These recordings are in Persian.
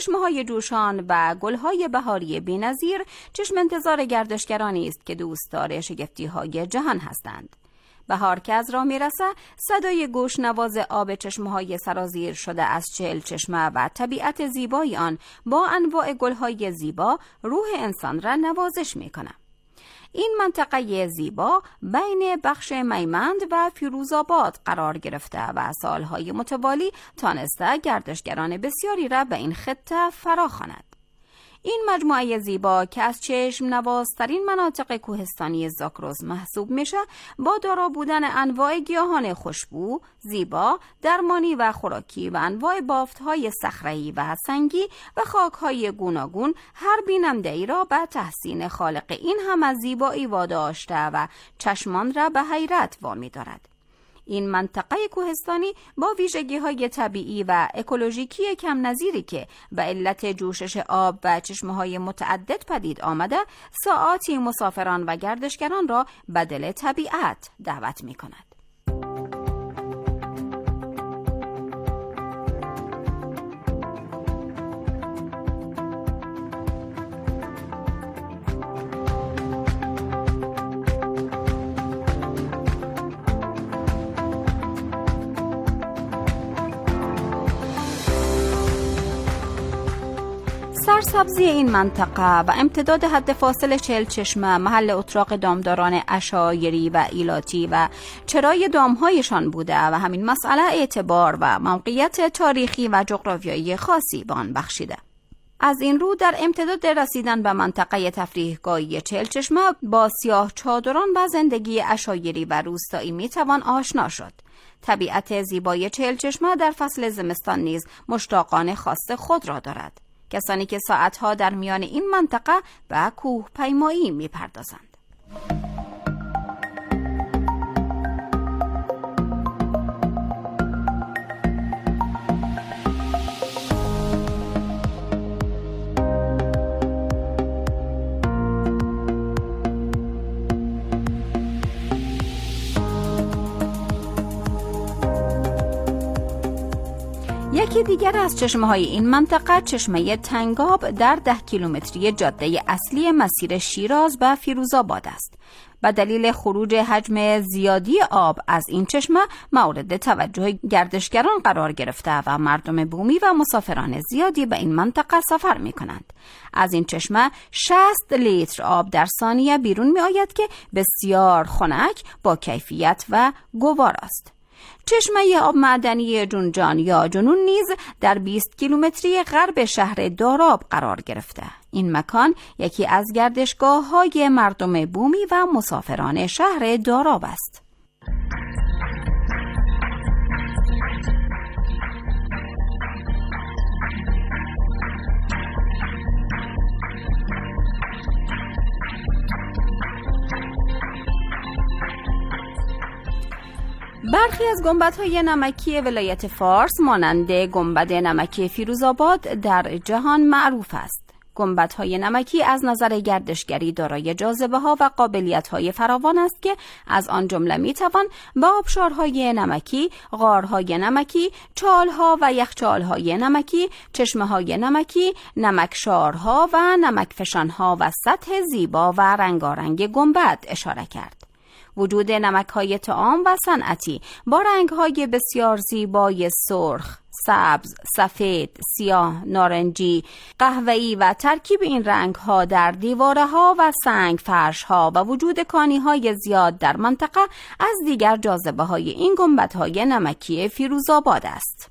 چشمه‌های جوشان و گل‌های بهاری بی‌نظیر چشم انتظار گردشگرانی است که دوستدار شگفتی‌های جهان هستند. بهار که از راه میرسه، صدای گوشنواز آب چشمه‌های سرازیر شده از 40 چشمه و طبیعت زیبای آن با انواع گل‌های زیبا روح انسان را نوازش می‌کنه. این منطقه زیبا بین بخش میمند و فیروزآباد قرار گرفته و سالهای متوالی تانسته گردشگران بسیاری را به این خطه فراخواند. این مجموعه زیبا که از چشم نوازترین مناطق کوهستانی زاگرس محسوب میشه، با دارا بودن انواع گیاهان خوشبو، زیبا، درمانی و خوراکی و انواع بافت‌های صخره‌ای و سنگی و خاک‌های گوناگون هر بیننده‌ای را به تحسین خالق این هم از زیبایی واداشته و چشمان را به حیرت وامی دارد. این منطقه کوهستانی با ویژگی‌های طبیعی و اکولوژیکی کم نظیری که به علت جوشش آب و چشمه‌های متعدد پدید آمده، ساعاتی مسافران و گردشگران را به دل طبیعت دعوت می‌کند. سرسبزی این منطقه و امتداد حد فاصل 40 چشمه محل اتراق دامداران عشایری و ایلاتی و چرای دامهایشان بوده و همین مسئله اعتبار و موقعیت تاریخی و جغرافیایی خاصی به آن بخشیده. از این رو در امتداد رسیدن به منطقه تفریحگاهی 40 چشمه با سیاه چادران و زندگی عشایری و روستایی میتوان آشنا شد. طبیعت زیبای 40 چشمه در فصل زمستان نیز مشتاقان خاص خود را دارد. کسانی که ساعتها در میان این منطقه به کوه پیمایی می پردازند. یکی دیگر از چشمه‌های این منطقه چشمه تنگاب در 10 کیلومتری جاده اصلی مسیر شیراز به فیروزآباد است. به دلیل خروج حجم زیادی آب از این چشمه مورد توجه گردشگران قرار گرفته و مردم بومی و مسافران زیادی به این منطقه سفر می کنند. از این چشمه 60 لیتر آب در ثانیه بیرون می آید که بسیار خنک، با کیفیت و گوار است. چشمه آب معدنی جونجان یا جنون نیز در 20 کیلومتری غرب شهر داراب قرار گرفته. این مکان یکی از گردشگاه‌های مردم بومی و مسافران شهر داراب است. برخی از گنبدهای نمکی ولایت فارس مانند گنبد نمکی فیروزآباد در جهان معروف است. گنبدهای نمکی از نظر گردشگری دارای جاذبه‌ها و قابلیت‌های فراوان است که از آن جمله می‌توان به آبشارهای نمکی، غارهای نمکی، چالها و یخچالهای نمکی، چشمه‌های نمکی، نمکشارها و نمکفشانها و سطح زیبا و رنگارنگ گنبد اشاره کرد. وجود نمک‌های طعام و صنعتی با رنگ‌های بسیار زیبای سرخ، سبز، سفید، سیاه، نارنجی، قهوه‌ای و ترکیب این رنگ‌ها در دیواره‌ها و سنگ فرش‌ها و وجود کانی‌های زیاد در منطقه از دیگر جاذبه‌های این گنبدهای نمکی فیروزآباد است.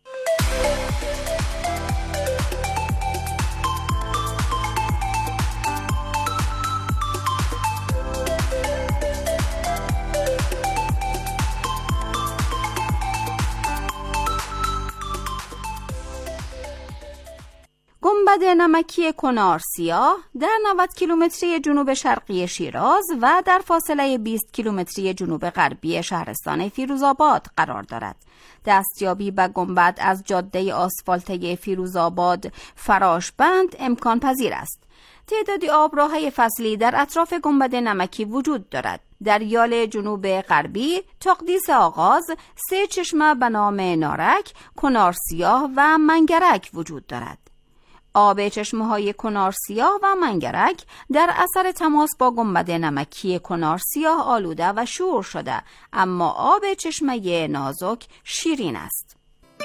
گنبد نمکی کنار سیاه در 90 کیلومتری جنوب شرقی شیراز و در فاصله 20 کیلومتری جنوب غربی شهرستان فیروزآباد قرار دارد. دستیابی به گنبد از جاده آسفالته فیروزآباد فراشبند امکان پذیر است. تعدادی آبراه‌های فصلی در اطراف گنبد نمکی وجود دارد. در یال جنوب غربی تقدیس آغاز 3 چشمه به نام نارک، کنار سیاه و منگرک وجود دارد. آب چشمه‌های کنار سیاه و منگرک در اثر تماس با گنبد نمکی کنار سیاه آلوده و شور شده، اما آب چشمه نازک شیرین است.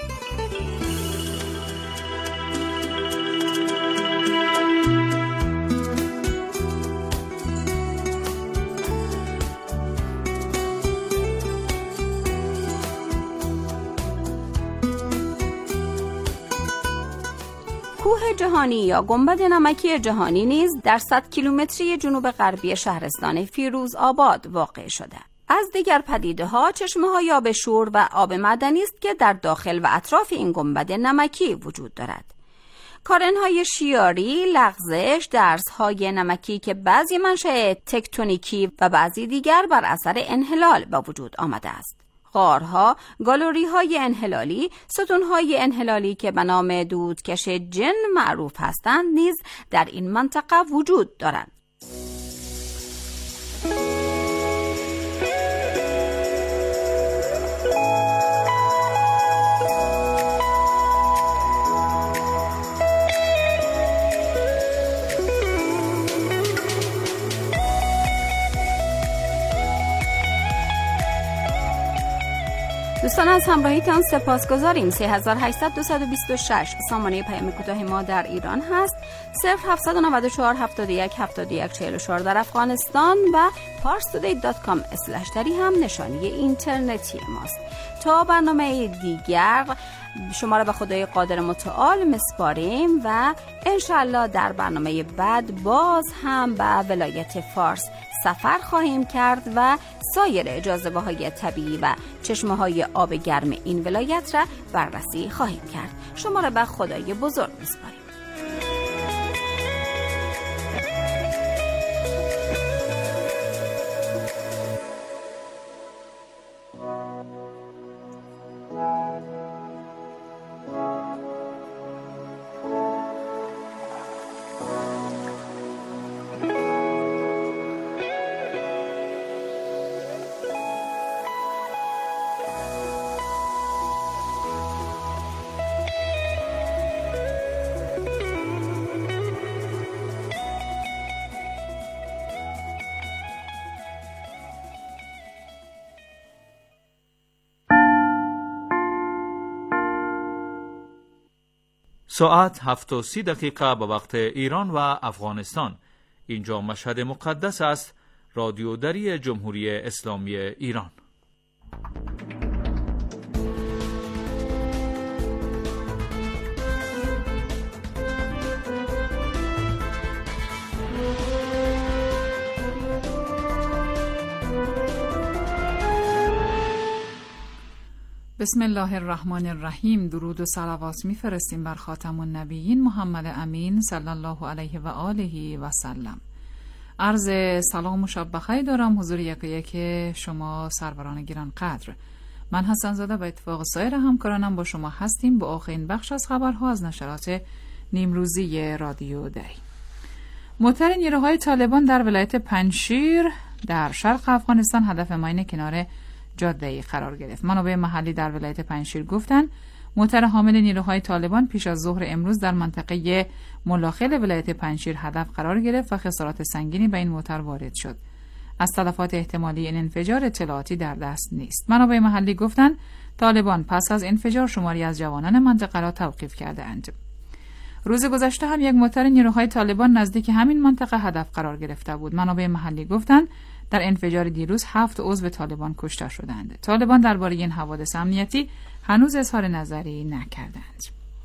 کوه جهانی یا گنبد نمکی جهانی نیز در 100 کیلومتری جنوب غربی شهرستان فیروز آباد واقع شده. از دیگر پدیده‌ها چشمه‌های آب شور و آب معدنی است که در داخل و اطراف این گنبد نمکی وجود دارد. کارن‌های شیاری، لغزش، درزهای نمکی که بعضی منشأ تکتونیکی و بعضی دیگر بر اثر انحلال به وجود آمده است. غارها، گالری‌های انحلالی، ستون‌های انحلالی که به نام دودکش جن معروف هستند نیز در این منطقه وجود دارند. دوستان از همراهیتان سپاسگزاریم. 3800 سامانه پیام کوتاه ما در ایران هست. 0794 71 71 44 در افغانستان و parstoday.com/3 هم نشانی اینترنتی ماست. تا برنامه دیگر شما را به خدای قادر متعال مسپاریم و انشالله در برنامه بعد باز هم به ولایت فارس سفر خواهیم کرد و سایر جاذبه‌های طبیعی و چشمه‌های آب گرم این ولایت را بررسی خواهیم کرد. شما را به خدای بزرگ می‌سپاریم. ساعت 7:30 به وقت ایران و افغانستان. اینجا مشهد مقدس است، رادیو دری جمهوری اسلامی ایران. بسم الله الرحمن الرحیم. درود و صلوات میفرستیم بر خاتم النبیین محمد امین صلی الله علیه و آله و سلم. عرض سلام و شب بخیر دارم حضور یک شما سروران گران قدر. من حسن زاده به اتفاق سایر همکارانم با شما هستیم با آخرین بخش از خبرها از نشرات نیمروزی رادیو دری. موتر نیروهای طالبان در ولایت پنجشیر در شرق افغانستان هدف ماین کنار جاده‌ای قرار گرفت. منابع محلی در ولایت پنجشیر گفتند موتر حامل نیروهای طالبان پیش از ظهر امروز در منطقه ملاخل ولایت پنجشیر هدف قرار گرفت و خسارات سنگینی به این موتر وارد شد. از تلفات احتمالی این انفجار اطلاعاتی در دست نیست. منابع محلی گفتند طالبان پس از انفجار شماری از جوانان منطقه را توقیف کرده‌اند. روز گذشته هم یک موتر نیروهای طالبان نزدیک همین منطقه هدف قرار گرفته بود. منابع محلی گفتند در انفجار دیروز 7 عضو طالبان کشته شدند. طالبان درباره این حوادث امنیتی هنوز اظهار نظری نکردند.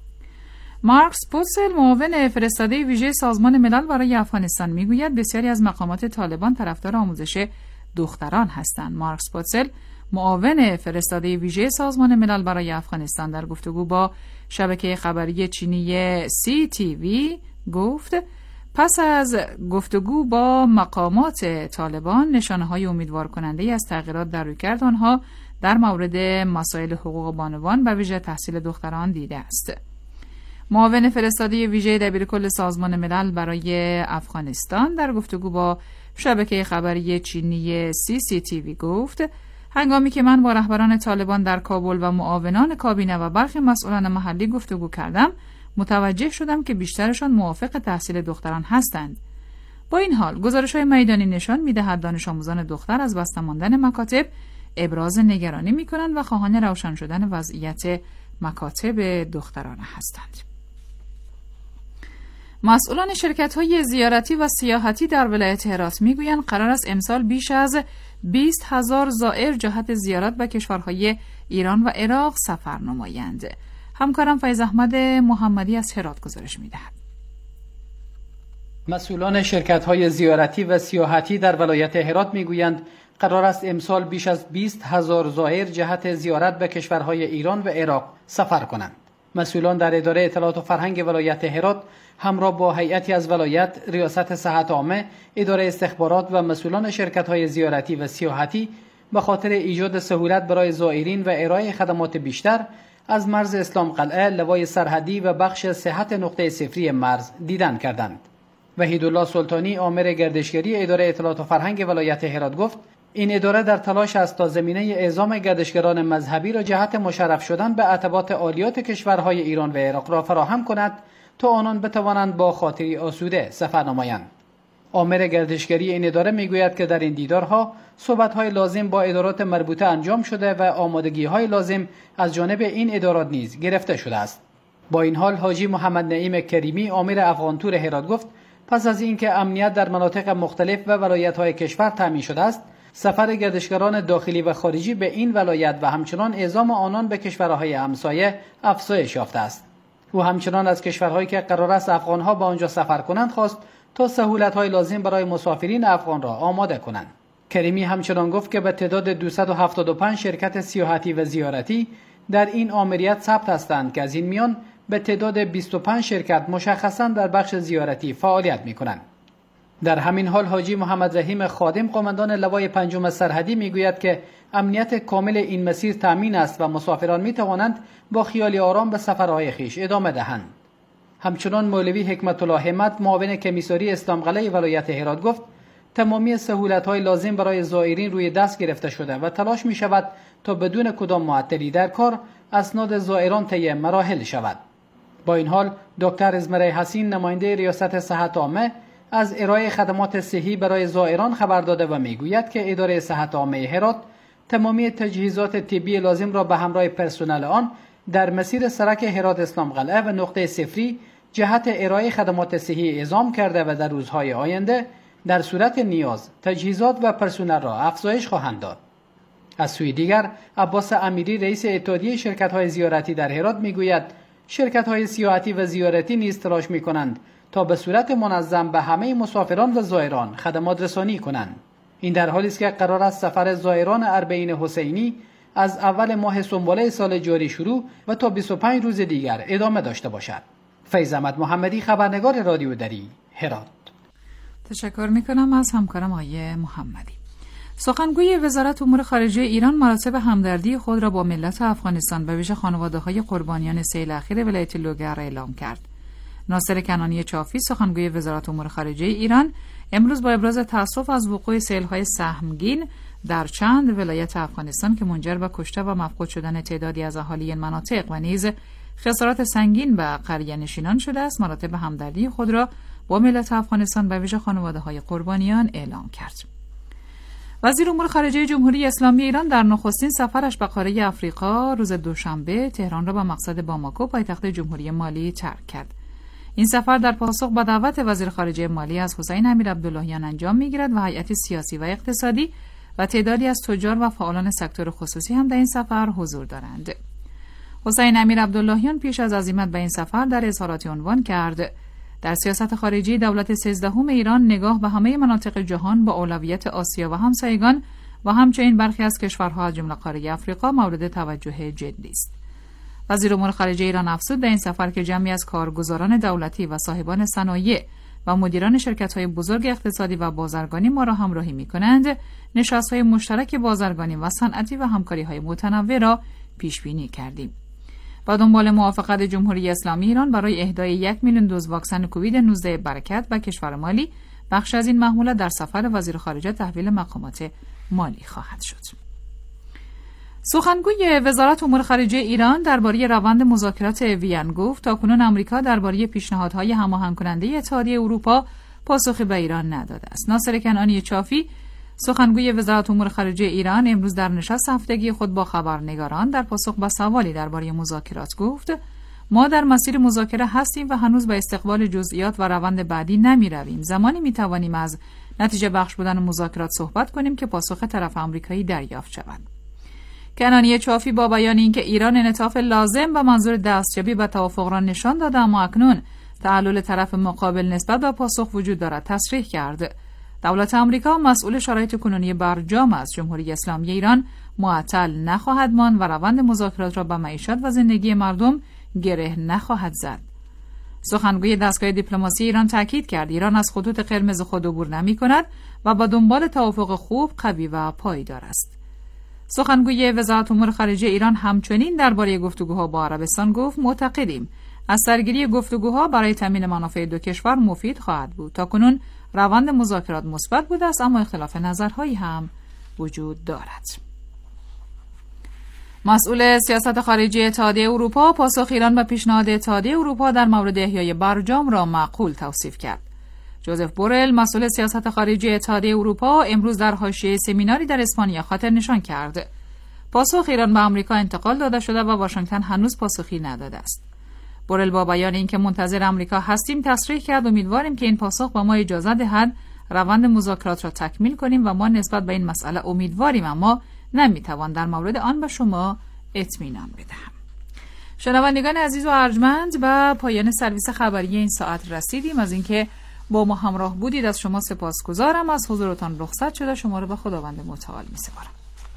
مارکس پوتسل معاون فرستاده ویژه سازمان ملل برای افغانستان میگوید بسیاری از مقامات طالبان طرفدار آموزش دختران هستند. مارکس پوتسل معاون فرستاده ویژه سازمان ملل برای افغانستان در گفتگو با شبکه خبری چینی CTV گفت پس از گفتگو با مقامات طالبان نشانه‌های امیدوار کننده از تغییرات در رویکرد آنها در مورد مسائل حقوق بانوان و ویژه تحصیل دختران دیده است. معاون فرستاده ویژه دبیرکل سازمان ملل برای افغانستان در گفتگو با شبکه خبری چینی CCTV گفت هنگامی که من با رهبران طالبان در کابل و معاونان کابینه و برخی مسئولان محلی گفتگو کردم متوجه شدم که بیشترشان موافق تحصیل دختران هستند. با این حال گزارش‌های میدانی نشان می‌دهد دانش آموزان دختر از بسته ماندن مکاتب ابراز نگرانی می‌کنند و خواهان روشن شدن وضعیت مکاتب دخترانه هستند. مسئولان شرکت‌های زیارتی و سیاحتی در ولایت هرات می‌گویند قرار است امسال بیش از 20,000 زائر جهت زیارت به کشورهای ایران و عراق سفر نمایند. همکارم فیض احمد محمدی از هرات گزارش می‌دهد. مسئولان شرکت‌های زیارتی و سیاحتی در ولایت هرات می‌گویند قرار است امسال بیش از 20,000 زائر جهت زیارت به کشورهای ایران و عراق سفر کنند. مسئولان در اداره اطلاعات و فرهنگ ولایت هرات همراه با هیئتی از ولایت، ریاست صحت عامه، اداره استخبارات و مسئولان شرکت‌های زیارتی و سیاحتی به خاطر ایجاد سهولت برای زائرین و ارائه خدمات بیشتر از مرز اسلام قلعه، لوای سرحدی و بخش صحت نقطه صفری مرز دیدن کردند. وحیدالله سلطانی آمر گردشگری اداره اطلاعات و فرهنگ ولایت هرات گفت این اداره در تلاش است تا زمینه اعزام گردشگران مذهبی را جهت مشرف شدن به عتبات عالیات کشورهای ایران و عراق را فراهم کند تا آنان بتوانند با خاطری آسوده سفر نمایند. آمر گردشگری این اداره میگوید که در این دیدارها صحبت‌های لازم با ادارات مربوطه انجام شده و آمادگی‌های لازم از جانب این ادارات نیز گرفته شده است. با این حال حاجی محمد نعیم کریمی آمر افغان تور هرات گفت پس از اینکه امنیت در مناطق مختلف و ولایت‌های کشور تامین شده است، سفر گردشگران داخلی و خارجی به این ولایت و همچنان اعزام آنان به کشورهای همسایه افزایش یافته است. او همچنان از کشورهایی که قرار است افغان‌ها به آنجا سفر کنند خواست تا سهولت‌های لازم برای مسافرین افغان را آماده کنند. کریمی همچنان گفت که به تعداد 275 شرکت سیاحتی و زیارتی در این آمریت ثبت هستند که از این میان به تعداد 25 شرکت مشخصاً در بخش زیارتی فعالیت می‌کنند. در همین حال حاجی محمد رحیم خادم قماندان لوای پنجم سرحدی میگوید که امنیت کامل این مسیر تامین است و مسافران میتوانند با خیال آرام به سفرهای خویش ادامه دهند. همچنان مولوی حکمت الله همت معاون کمیساری اسلام قلعه ولایت هرات گفت تمامی سهولت‌های لازم برای زائرین روی دست گرفته شده و تلاش می شود تا بدون کدام معطلی در کار اسناد زائران طی مراحل شود. با این حال دکتر ازمره حسین نماینده ریاست صحت عامه از ارائه خدمات صحی برای زائران خبر داده و میگوید که اداره صحت عامه هرات تمامی تجهیزات طبی لازم را به همراه پرسنل آن در مسیر سرک هرات اسلام قلعه و نقطه صفری جهت ارائه خدمات صحی اعزام کرده و در روزهای آینده در صورت نیاز تجهیزات و پرسنل را افزایش خواهند داد. از سوی دیگر عباس امیری رئیس اتحادیه شرکت‌های زیارتی در هرات میگوید شرکت‌های سیاحتی و زیارتی نیز تلاش می‌کنند تا به صورت منظم به همه مسافران و زائران خدمات رسانی کنند. این در حالی است که قرار است سفر زائران اربعین حسینی از اول ماه سنباله سال جاری شروع و تا 25 روز دیگر ادامه داشته باشد. فیض احمد محمدی، خبرنگار رادیو دری، هرات. تشکر میکنم از همکارم آقای محمدی. سخنگوی وزارت امور خارجه ایران مراسم همدردی خود را با ملت افغانستان به ویژه خانواده‌های قربانیان سیل اخیر ولایت لوگر اعلام کرد. ناصر کنانی چافی، سخنگوی وزارت امور خارجه ایران، امروز با ابراز تأسف از وقوع سیل‌های سهمگین در چند ولایت افغانستان که منجر به کشته و مفقود شدن تعدادی از اهالی این مناطق و نیز خسارات سنگین به قریه نشینان شده است، مراتب همدردی خود را با ملت افغانستان به ویژه خانواده‌های قربانیان اعلام کرد. وزیر امور خارجه جمهوری اسلامی ایران در نخستین سفرش به قاره آفریقا روز دوشنبه تهران را به مقصد باماکو پایتخت جمهوری مالی ترک کرد. این سفر در پاسخ به دعوت وزیر خارجه مالی از حسین امیر عبداللهیان انجام می‌گیرد و هیئت سیاسی و اقتصادی و تعدادی از تجار و فعالان سکتور خصوصی هم در این سفر حضور دارند. حسین امیر عبداللهیان پیش از عزیمت به این سفر در اظهاراتی عنوان کرد در سیاست خارجی دولت 13 ایران نگاه به همه مناطق جهان با اولویت آسیا و همسایگان و همچنین برخی از کشورها از جمله قاره آفریقا مورد توجه جدی است. وزیر امور خارجه ایران افزود در این سفر که جمعی از کارگزاران دولتی و صاحبان صنایع و مدیران شرکت‌های بزرگ اقتصادی و بازرگانی ما را همراهی می‌کنند، نشست‌های مشترک بازرگانی و صنعتی و همکاری‌های متنوع را پیش بینی کردیم. با دنبال موافقت جمهوری اسلامی ایران برای اهدای 1 میلیون دوز واکسن کووید 19 برکت به کشور مالی، بخش از این محموله در سفر وزیر خارجه تحویل مقامات مالی خواهد شد. سخنگوی وزارت امور خارجه ایران درباره روند مذاکرات وین گفت تاکنون آمریکا درباره پیشنهادهای هماهنگ کننده اتحادیه اروپا پاسخی به ایران نداده است. ناصر کنعانی چافی سخنگوی وزارت امور خارجه ایران امروز در نشست هفتگی خود با خبرنگاران در پاسخ به سوالی درباره مذاکرات گفت ما در مسیر مذاکره هستیم و هنوز به استقبال جزئیات و روند بعدی نمی رویم. زمانی می توانیم از نتیجه بخش بودن مذاکرات صحبت کنیم که پاسخ طرف آمریکایی دریافت شود. کنعانی چافی با بیان اینکه ایران انعطاف لازم به منظور دستیابی به توافق را نشان داده اما اکنون تعلل طرف مقابل نسبت به پاسخ وجود دارد تصریح کرد. دولت آمریکا مسئول شرایط کنونی برجام از جمهوری اسلامی ایران معطل نخواهد ماند و روند مذاکرات را به معیشت و زندگی مردم گره نخواهد زد. سخنگوی دستگاه دیپلماسی ایران تاکید کرد ایران از خطوط قرمز خود عبور نمی‌کند و با دنبال توافق خوب، قوی و پایدار است. سخنگوی وزارت امور خارجه ایران همچنین درباره گفتگوها با عربستان گفت معتقدیم از سرگیری گفتگوها برای تامین منافع دو کشور مفید خواهد بود. تاکنون روند مذاکرات مثبت بوده است اما اختلاف نظرهایی هم وجود دارد. مسئول سیاست خارجی اتحادیه اروپا پاسخ ایران به پیشنهاد اتحادیه اروپا در مورد احیای برجام را معقول توصیف کرد. جوزف بورل مسئول سیاست خارجی اتحادیه اروپا امروز در حاشیه سمیناری در اسپانیا خاطر نشان کرد پاسخ ایران به آمریکا انتقال داده شده و واشنگتن هنوز پاسخی نداده است. بورل با بیان اینکه منتظر آمریکا هستیم تصریح کرد امیدواریم که این پاسخ به ما اجازه دهد روند مذاکرات را تکمیل کنیم و ما نسبت به این مسئله امیدواریم اما نمیتوان در مورد آن به شما اطمینان بدهم. شنوندگان عزیز و ارجمند به پایان سرویس خبری این ساعت رسیدیم. از اینکه با ما همراه بودید از شما سپاسگزارم. از حضورتان رخصت شده شما را به خداوند متعال می‌سپارم.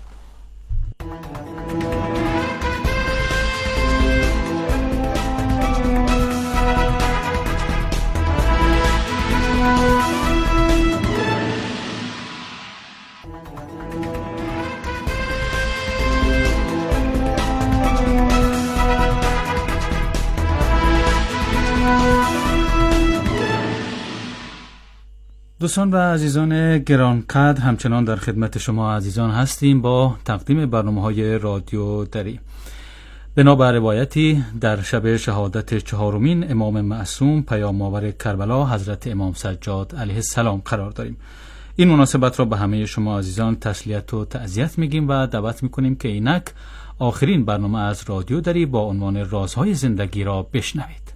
دوستان و عزیزان گرانقدر همچنان در خدمت شما عزیزان هستیم با تقدیم برنامه‌های رادیو دری. بنابر روایتی در شب شهادت چهارمین امام معصوم پیام آور کربلا حضرت امام سجاد علیه السلام قرار داریم. این مناسبت را به همه شما عزیزان تسلیت و تعزیت میگیم و دعوت میکنیم که اینک آخرین برنامه از رادیو دری با عنوان رازهای زندگی را بشنوید.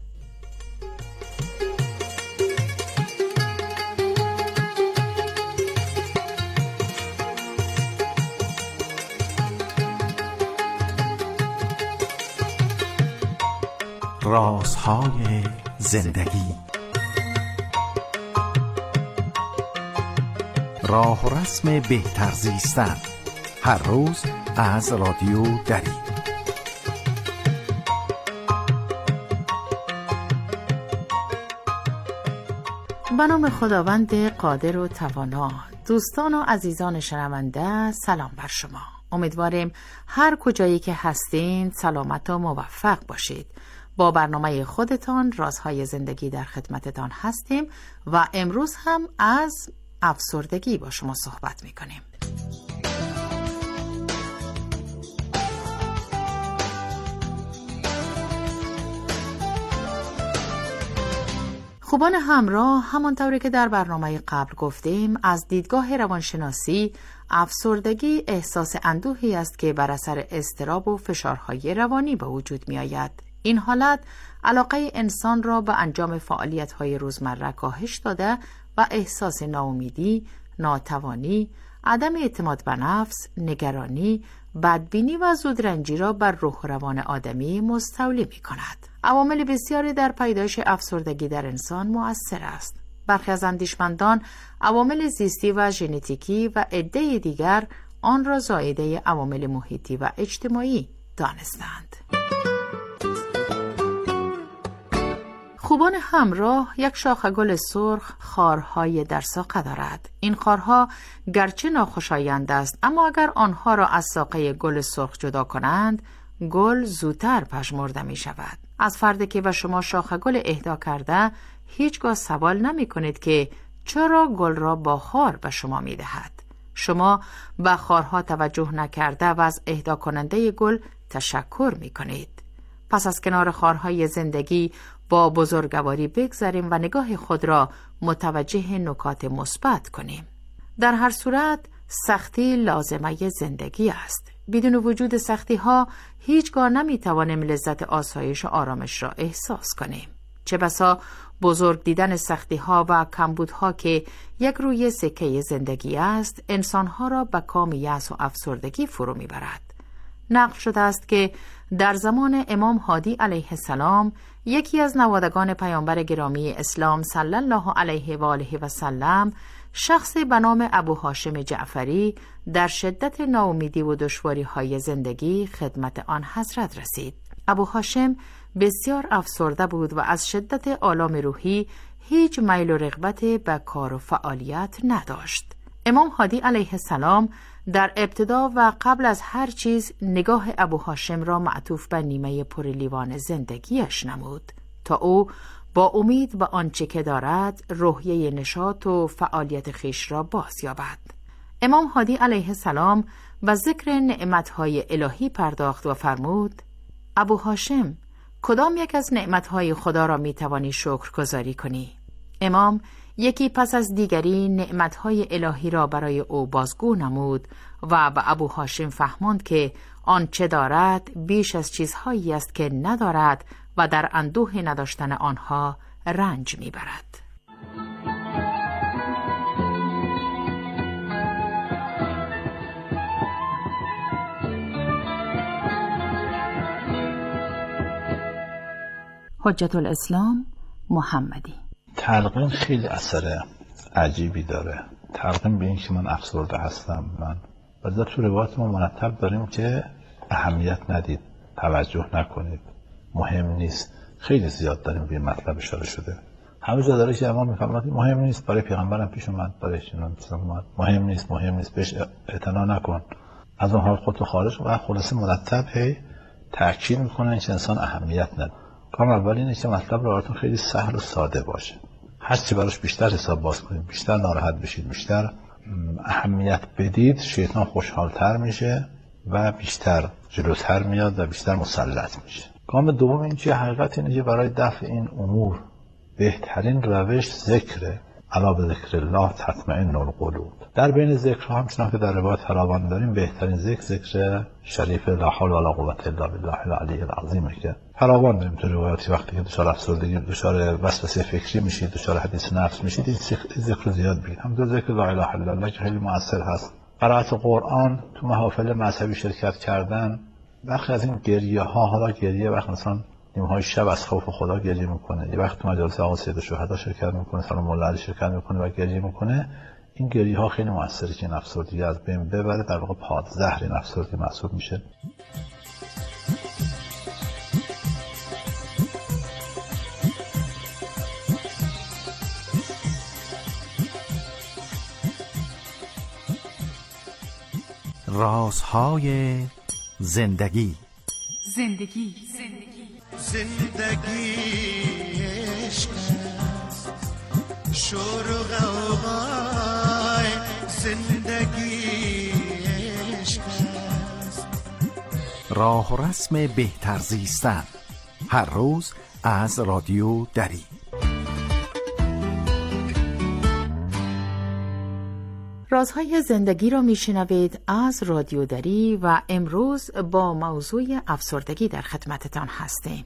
رازهای زندگی، راه و رسم بهتر زیستن، هر روز از رادیو دری. به نام خداوند قادر و توانا. دوستان و عزیزان شنونده سلام بر شما. امیدواریم هر کجایی که هستین سلامت و موفق باشید. با برنامه خودتان رازهای زندگی در خدمتتان هستیم و امروز هم از افسردگی با شما صحبت میکنیم. خوبان همراه، همانطوری که در برنامه قبل گفتیم از دیدگاه روانشناسی افسردگی احساس اندوهی است که بر اثر اضطراب و فشارهای روانی به وجود می آید. این حالت علاقه انسان را به انجام فعالیت‌های روزمره کاهش داده و احساس ناامیدی، ناتوانی، عدم اعتماد به نفس، نگرانی، بدبینی و زودرنجی را بر روح و روان آدمی مستولی می‌کند. عوامل بسیاری در پیدایش افسردگی در انسان مؤثر است. برخی از اندیشمندان عوامل زیستی و ژنتیکی و عده دیگر آن را زایده عوامل محیطی و اجتماعی دانستند. خوبان همراه، یک شاخه گل سرخ خارهای در ساقه دارد. این خارها گرچه ناخوشایند است اما اگر آنها را از ساقه گل سرخ جدا کنند گل زودتر پژمرده می شود. از فردی که به شما شاخه گل اهدا کرده هیچگاه سوال نمی کنید که چرا گل را با خار به شما می دهد. شما به خارها توجه نکرده و از اهدا کننده گل تشکر می کنید. پس از کنار خارهای زندگی با بزرگواری بگذاریم و نگاه خود را متوجه نکات مثبت کنیم. در هر صورت سختی لازمه زندگی است. بدون وجود سختی ها هیچگاه نمی توانیم لذت آسایش و آرامش را احساس کنیم. چه بسا بزرگ دیدن سختی ها و کمبودها که یک روی سکه زندگی است انسان ها را به کام یأس و افسردگی فرو می برد. نقل شده است که در زمان امام هادی علیه السلام یکی از نوادگان پیامبر گرامی اسلام صلی الله علیه و آله و سلم شخصی به نام ابو هاشم جعفری در شدت ناامیدی و دشواری‌های زندگی خدمت آن حضرت رسید. ابو هاشم بسیار افسرده بود و از شدت آلام روحی هیچ میل و رغبت به کار و فعالیت نداشت. امام هادی علیه السلام در ابتدا و قبل از هر چیز نگاه ابو هاشم را معطوف به نیمه پر لیوان زندگیش نمود تا او با امید به آنچه که دارد روحیه نشاط و فعالیت خویش را باز یابد. امام هادی علیه السلام به ذکر نعمتهای الهی پرداخت و فرمود: ابو هاشم، کدام یک از نعمتهای خدا را می توانی شکرگزاری کنی؟ امام یکی پس از دیگری نعمتهای الهی را برای او بازگو نمود و به ابو هاشم فهماند که آنچه دارد بیش از چیزهایی است که ندارد و در اندوه نداشتن آنها رنج میبرد. حجت الاسلام محمدی: تلقین خیلی اثر عجیبی داره. تلقین به این که من افسرده هستم، من بعضی تو روایات ما مرتب داریم که اهمیت ندید، توجه نکنید، مهم نیست. خیلی زیاد داریم به این مطلب اشاره شده. همه جا داره که امام میفرماید مهم نیست، برای پیغمبرم پیش اومد، برای چنان مهم نیست، بهش اعتنا نکن، از اون حال خودتو خارج. و خلاصه مرتب هی تاکید میکنن که انسان اهمیت نده. کام اول اینه که مطلب براتون خیلی سهل و ساده باشه. هرچی براش بیشتر حساب باز کنید، بیشتر ناراحت بشید، بیشتر اهمیت بدید، شیطان خوشحالتر میشه و بیشتر جلوتر میاد و بیشتر مسلط میشه. گام دوم این که حقیقت اینه که برای دفع این امور بهترین روش ذکره. الا به ذکر الله تطمئن القلوب. در بین ذکرها همچنان که در روایت فراوان داریم، بهترین ذکر شریف لا حول ولا قوة الا بالله العلی العظیم که فراوان داریم تو روایاتی. وقتی که دچار افسردگی، دچار وسوسه فکری میشید، دچار حدیث نفس میشید، این ذکر زیاد بگید. هم ذکر لا اله الا الله که خیلی مؤثر هست. قرائت قرآن، تو محافل مذهبی شرکت کردن، برخی از این گریه ها، حالا گریه وقت مثلا نیمهای شب از خوف خدا گریه میکنه، یه وقت تو مجالس آقا سید الشهدا شرکت میکنه، سلام الله علیه شرکت میکنه و گریه میکنه. این گریه ها خیلی موثره که این افسردگی از بین ببره، در واقع پادزهر این افسردگی محسوب میشه. رازهای زندگی. زندگی عشق است، شور و غوغای زندگی عشق است. راه و رسم بهتر زیستن، هر روز از رادیو دری. رازهای زندگی را میشنوید از رادیو دری و امروز با موضوع افسردگی در خدمتتان هستیم.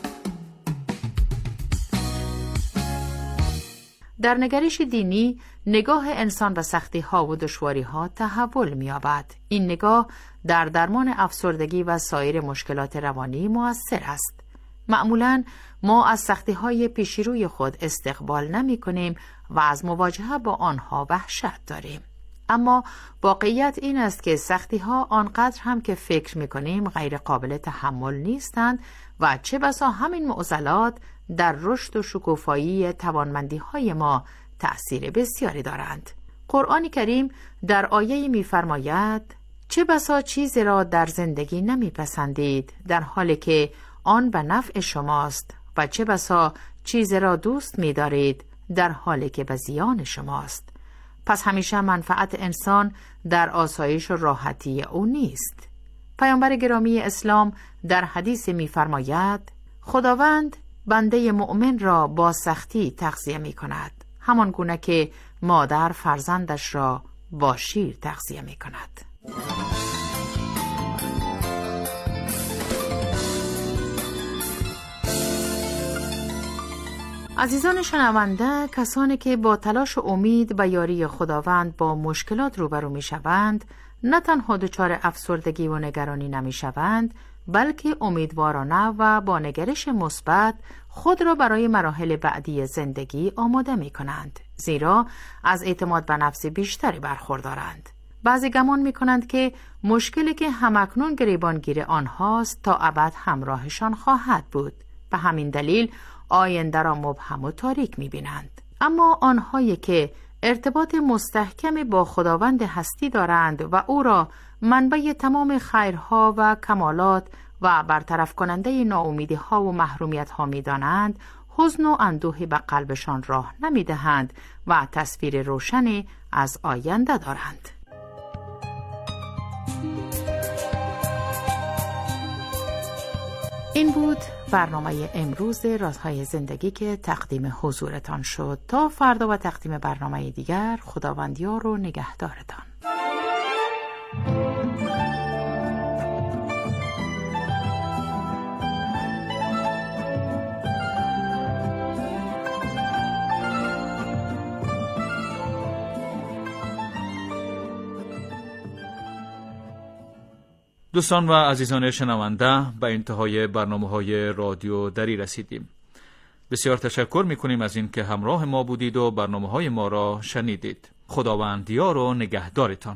در نگرش دینی، نگاه انسان به سختی ها و دشواری ها تحول می یابد. این نگاه در درمان افسردگی و سایر مشکلات روانی مؤثر است. معمولاً ما از سختی های پیش روی خود استقبال نمی کنیم و از مواجهه با آنها وحشت داریم. اما واقعیت این است که سختی ها آنقدر هم که فکر می کنیم غیر قابل تحمل نیستند و چه بسا همین معضلات در رشد و شکوفایی توانمندی های ما تأثیر بسیاری دارند. قرآن کریم در آیه می فرماید: چه بسا چیزی را در زندگی نمی پسندید در حالی که آن به نفع شماست و چه بسا چیزی را دوست می دارید در حالی که به زیان شماست. پس همیشه منفعت انسان در آسایش و راحتی او نیست. پیامبر گرامی اسلام در حدیث می‌فرماید خداوند بنده مؤمن را با سختی تغذیه می‌کند، همان گونه که مادر فرزندش را با شیر تغذیه می‌کند. عزیزان شنونده، کسانی که با تلاش و امید به یاری خداوند با مشکلات روبرو می شوند، نه تنها دچار افسردگی و نگرانی نمی شوند، بلکه امیدوارانه و با نگرش مثبت خود را برای مراحل بعدی زندگی آماده می کنند، زیرا از اعتماد به نفس بیشتری برخوردارند. بعضی گمان می کنند که مشکلی که همکنون گریبانگیر آنهاست تا ابد همراهشان خواهد بود. به همین دلیل آینده را مبهم و تاریک می‌بینند. اما آنهایی که ارتباط مستحکم با خداوند هستی دارند و او را منبع تمام خیرها و کمالات و برطرف کننده ناامیدی‌ها و محرومیت‌ها می‌دانند، حزن و اندوهی به قلبشان راه نمی‌دهند و تصویر روشنی از آینده دارند. این بود برنامه امروز رازهای زندگی که تقدیم حضورتان شد. تا فردا و تقدیم برنامه دیگر، خداوندیار و نگهدارتان. دوستان و عزیزان شنونده، به انتهای برنامه‌های رادیو دری رسیدیم. بسیار تشکر می‌کنیم از اینکه همراه ما بودید و برنامه‌های ما را شنیدید. خداوند یار و نگهدارتان.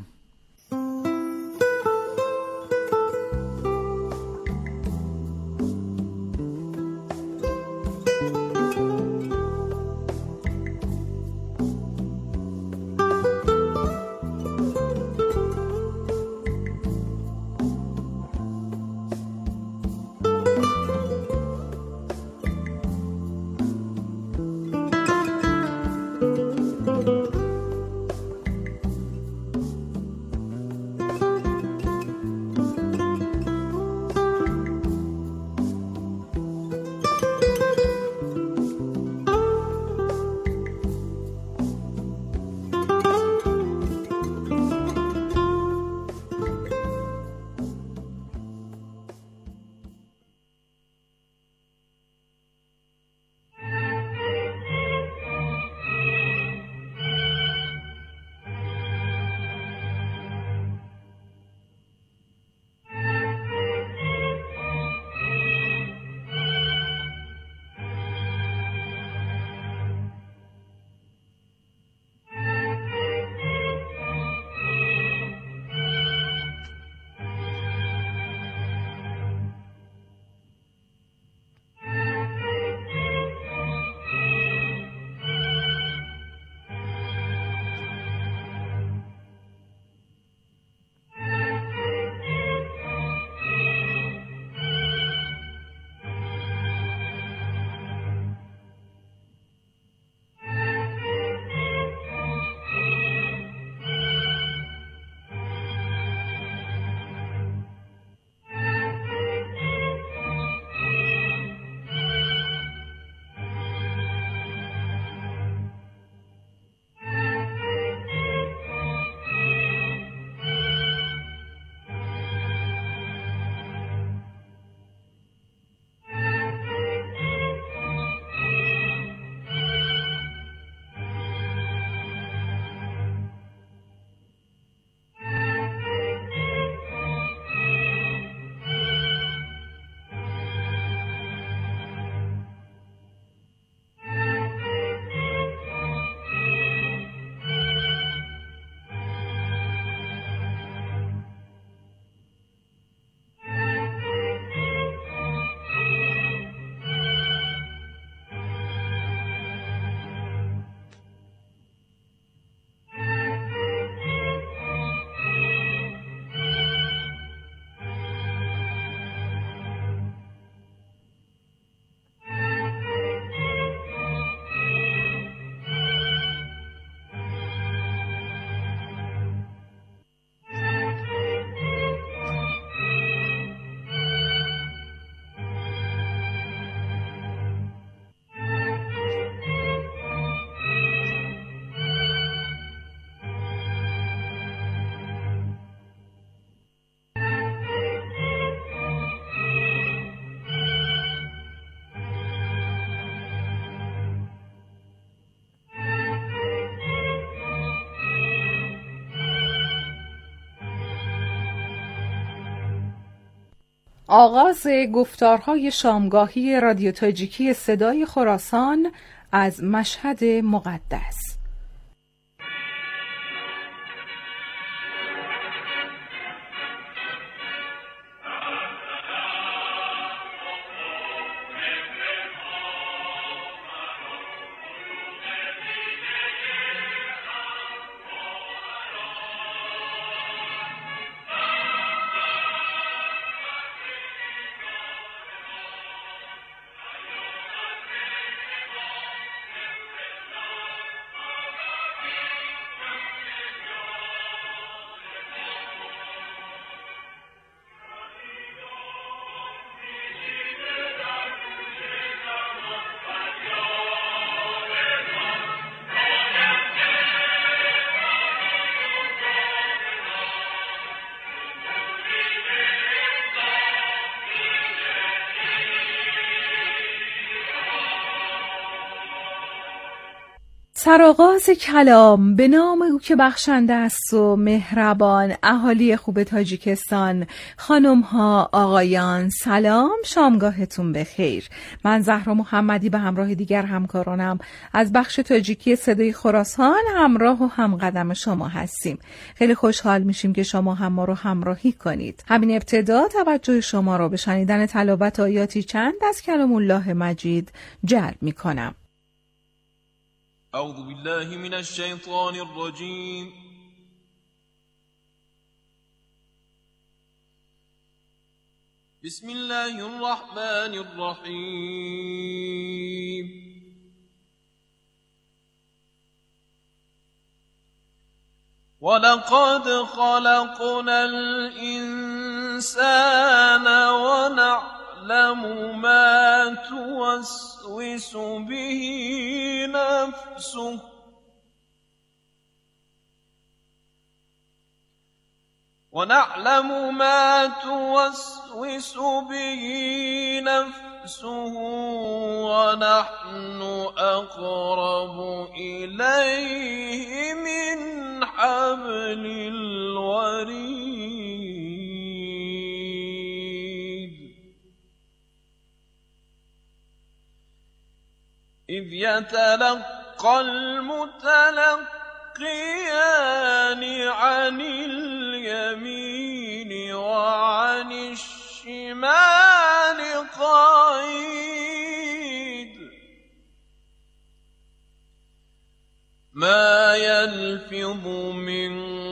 آغاز گفتارهای شامگاهی رادیو تاجیکی صدای خراسان از مشهد مقدس. سرآغاز کلام به نام او که بخشنده است و مهربان. اهالی خوب تاجیکستان، خانم ها، آقایان، سلام، شامگاهتون بخیر. من زهرا محمدی به همراه دیگر همکارانم از بخش تاجیکی صدای خراسان همراه و همقدم شما هستیم. خیلی خوشحال میشیم که شما هم ما رو همراهی کنید. همین ابتدا توجه شما رو به شنیدن تلاوت آیاتی چند از کلام الله مجید جلب میکنم. اعوذ بالله من الشیطان الرجیم. بسم الله الرحمن الرحیم. ولقد خلقنا الإنسان ونعلم ما توسوس به نفسه ونحن أقرب إليه من حبل الوريد إذ يتلقى المتلقيان عن اليمين وعن الشمال قعيد ما يلفظ من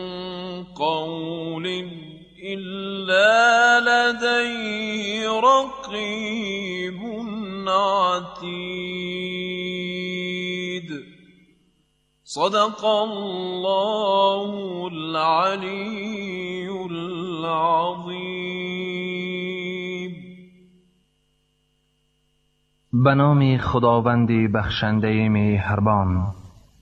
قول إلا لديه رقيب عتيد. صدق الله العلی العظیم. به نام خداوند بخشنده مهربان.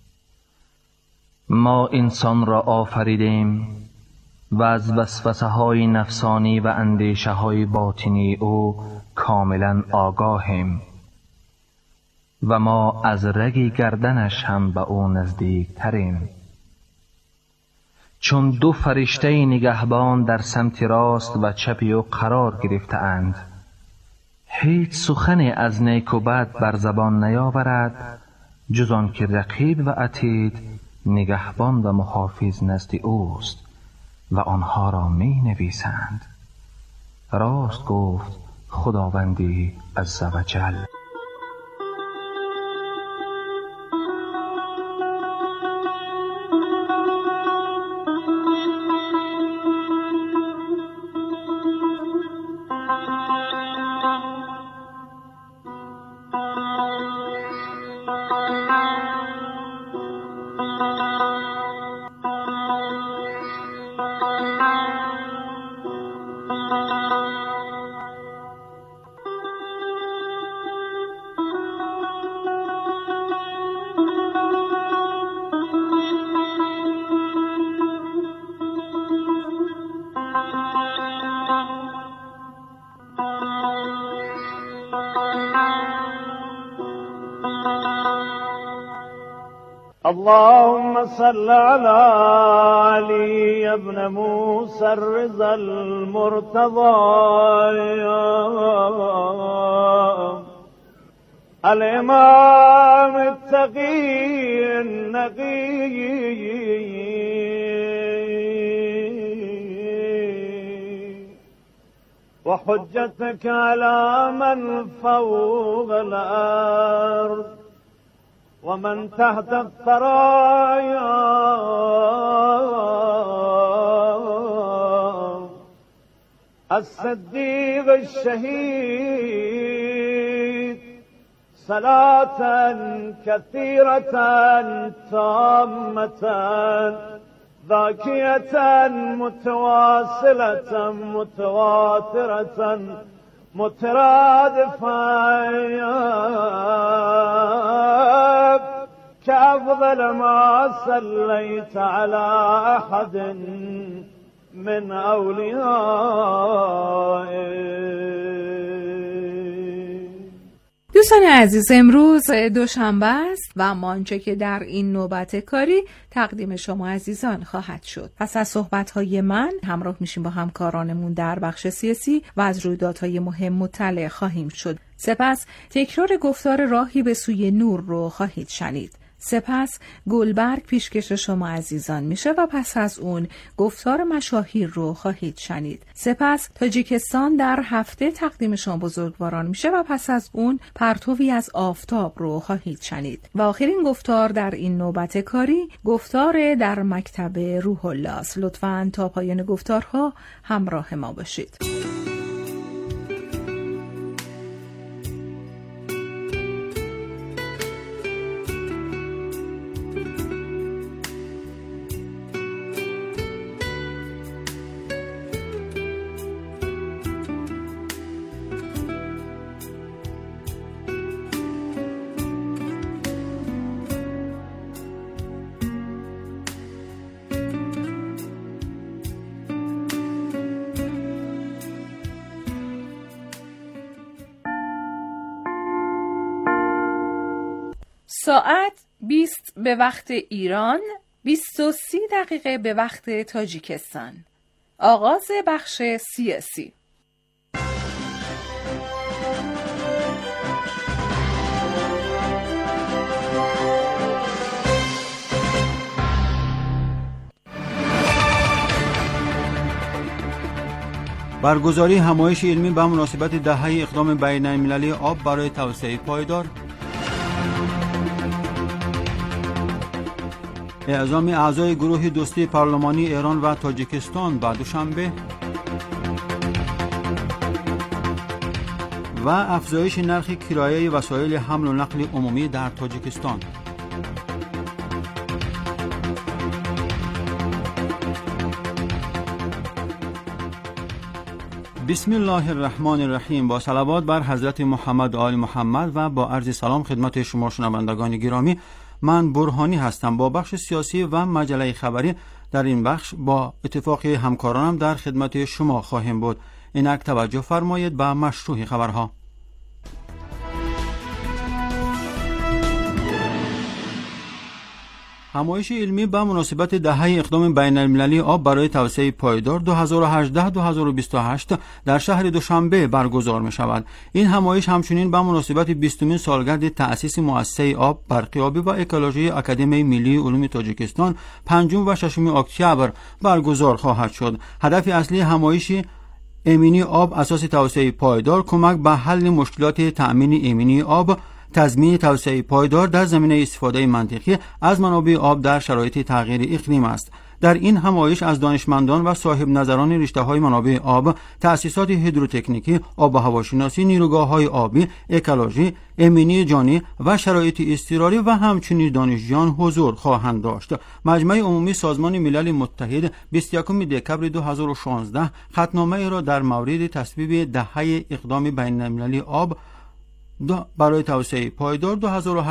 ما انسان را آفریدیم و از وسوسه های نفسانی و اندیشه های باطنی او کاملا آگاهیم و ما از رگ گردنش هم به او نزدیک تریم. چون دو فرشته نگهبان در سمت راست و چپ او قرار گرفته اند، هیچ سخن از نیک و بد بر زبان نیاورد جز آن که رقیب و عتید نگهبان و محافظ نزد اوست و آنها را می نویسند. راست گفت خداوندی عزوجل. اللهم صل على علي ابن موسى الرضا المرتضى الإمام التقي النقي وحجتك على من فوق الأرض ومن تحت الثرايا الصديق الشهيد صلاة كثيرة تامة ذاكية متواصلة متواترة مترادفة كأفضل ما صليت على أحد من أوليائك. دوستان عزیز، امروز دوشنبه است و آنچه که در این نوبت کاری تقدیم شما عزیزان خواهد شد. پس از صحبت‌های من همراه میشیم با همکارانمون در بخش سیاسی و از رویدادهای مهم مطلع خواهیم شد. سپس تکرار گفتار راهی به سوی نور رو خواهید شنید. سپس گلبرگ پیشکش شما عزیزان میشه و پس از اون گفتار مشاهیر رو خواهید شنید. سپس تاجیکستان در هفته تقدیم شما بزرگواران میشه و پس از اون پرتوی از آفتاب رو خواهید شنید. و آخرین گفتار در این نوبت کاری گفتار در مکتب روح الله است. لطفاً تا پایان گفتارها همراه ما باشید. ساعت 20 به وقت ایران، 23 دقیقه به وقت تاجیکستان. آغاز بخش سیاسی. برگزاری همایش علمی به مناسبت دهه اقدام بین‌المللی آب برای توسعه پایدار، اعزام اعضای گروه دوستی پارلمانی ایران و تاجیکستان بعد دوشنبه و افزایش نرخ کرایه وسایل حمل و نقل عمومی در تاجیکستان. بسم الله الرحمن الرحیم. با صلوات بر حضرت محمد آل محمد و با عرض سلام خدمت شما شنوندگان گرامی، من برهانی هستم. با بخش سیاسی و مجله خبری در این بخش با اتفاق همکارانم در خدمت شما خواهیم بود. اینک توجه فرمایید به مشروع خبرها. همایش علمی به مناسبت دهه اقدام بین‌المللی آب برای توسعه پایدار 2018-2028 در شهر دوشنبه برگزار می شود. این همایش همچنین به مناسبت 20مین سالگرد تأسیس مؤسسه آب، برقیابی و اکولوژی اکادمی ملی علوم تاجیکستان 5 و 6 اکتبر برگزار خواهد شد. هدف اصلی همایش امینی آب اساس توسعه پایدار کمک به حل مشکلات تأمین امینی آب، تضمین توسعه پایدار در زمینه استفاده منطقی از منابع آب در شرایط تغییر اقلیم است. در این همایش از دانشمندان و صاحب نظران رشته‌های منابع آب، تأسیسات هیدروتکنیکی، آب و هواشناسی، نیروگاه‌های آبی، اکولوژی، امنیت جانی و شرایط اضطراری و همچنین دانشجویان حضور خواهند داشت. مجمع عمومی سازمان ملل متحد 21 دکبر 2016 خطنامه را در مورد تصویب دهه اقدام بین‌المللی آب برای توسعه پایدار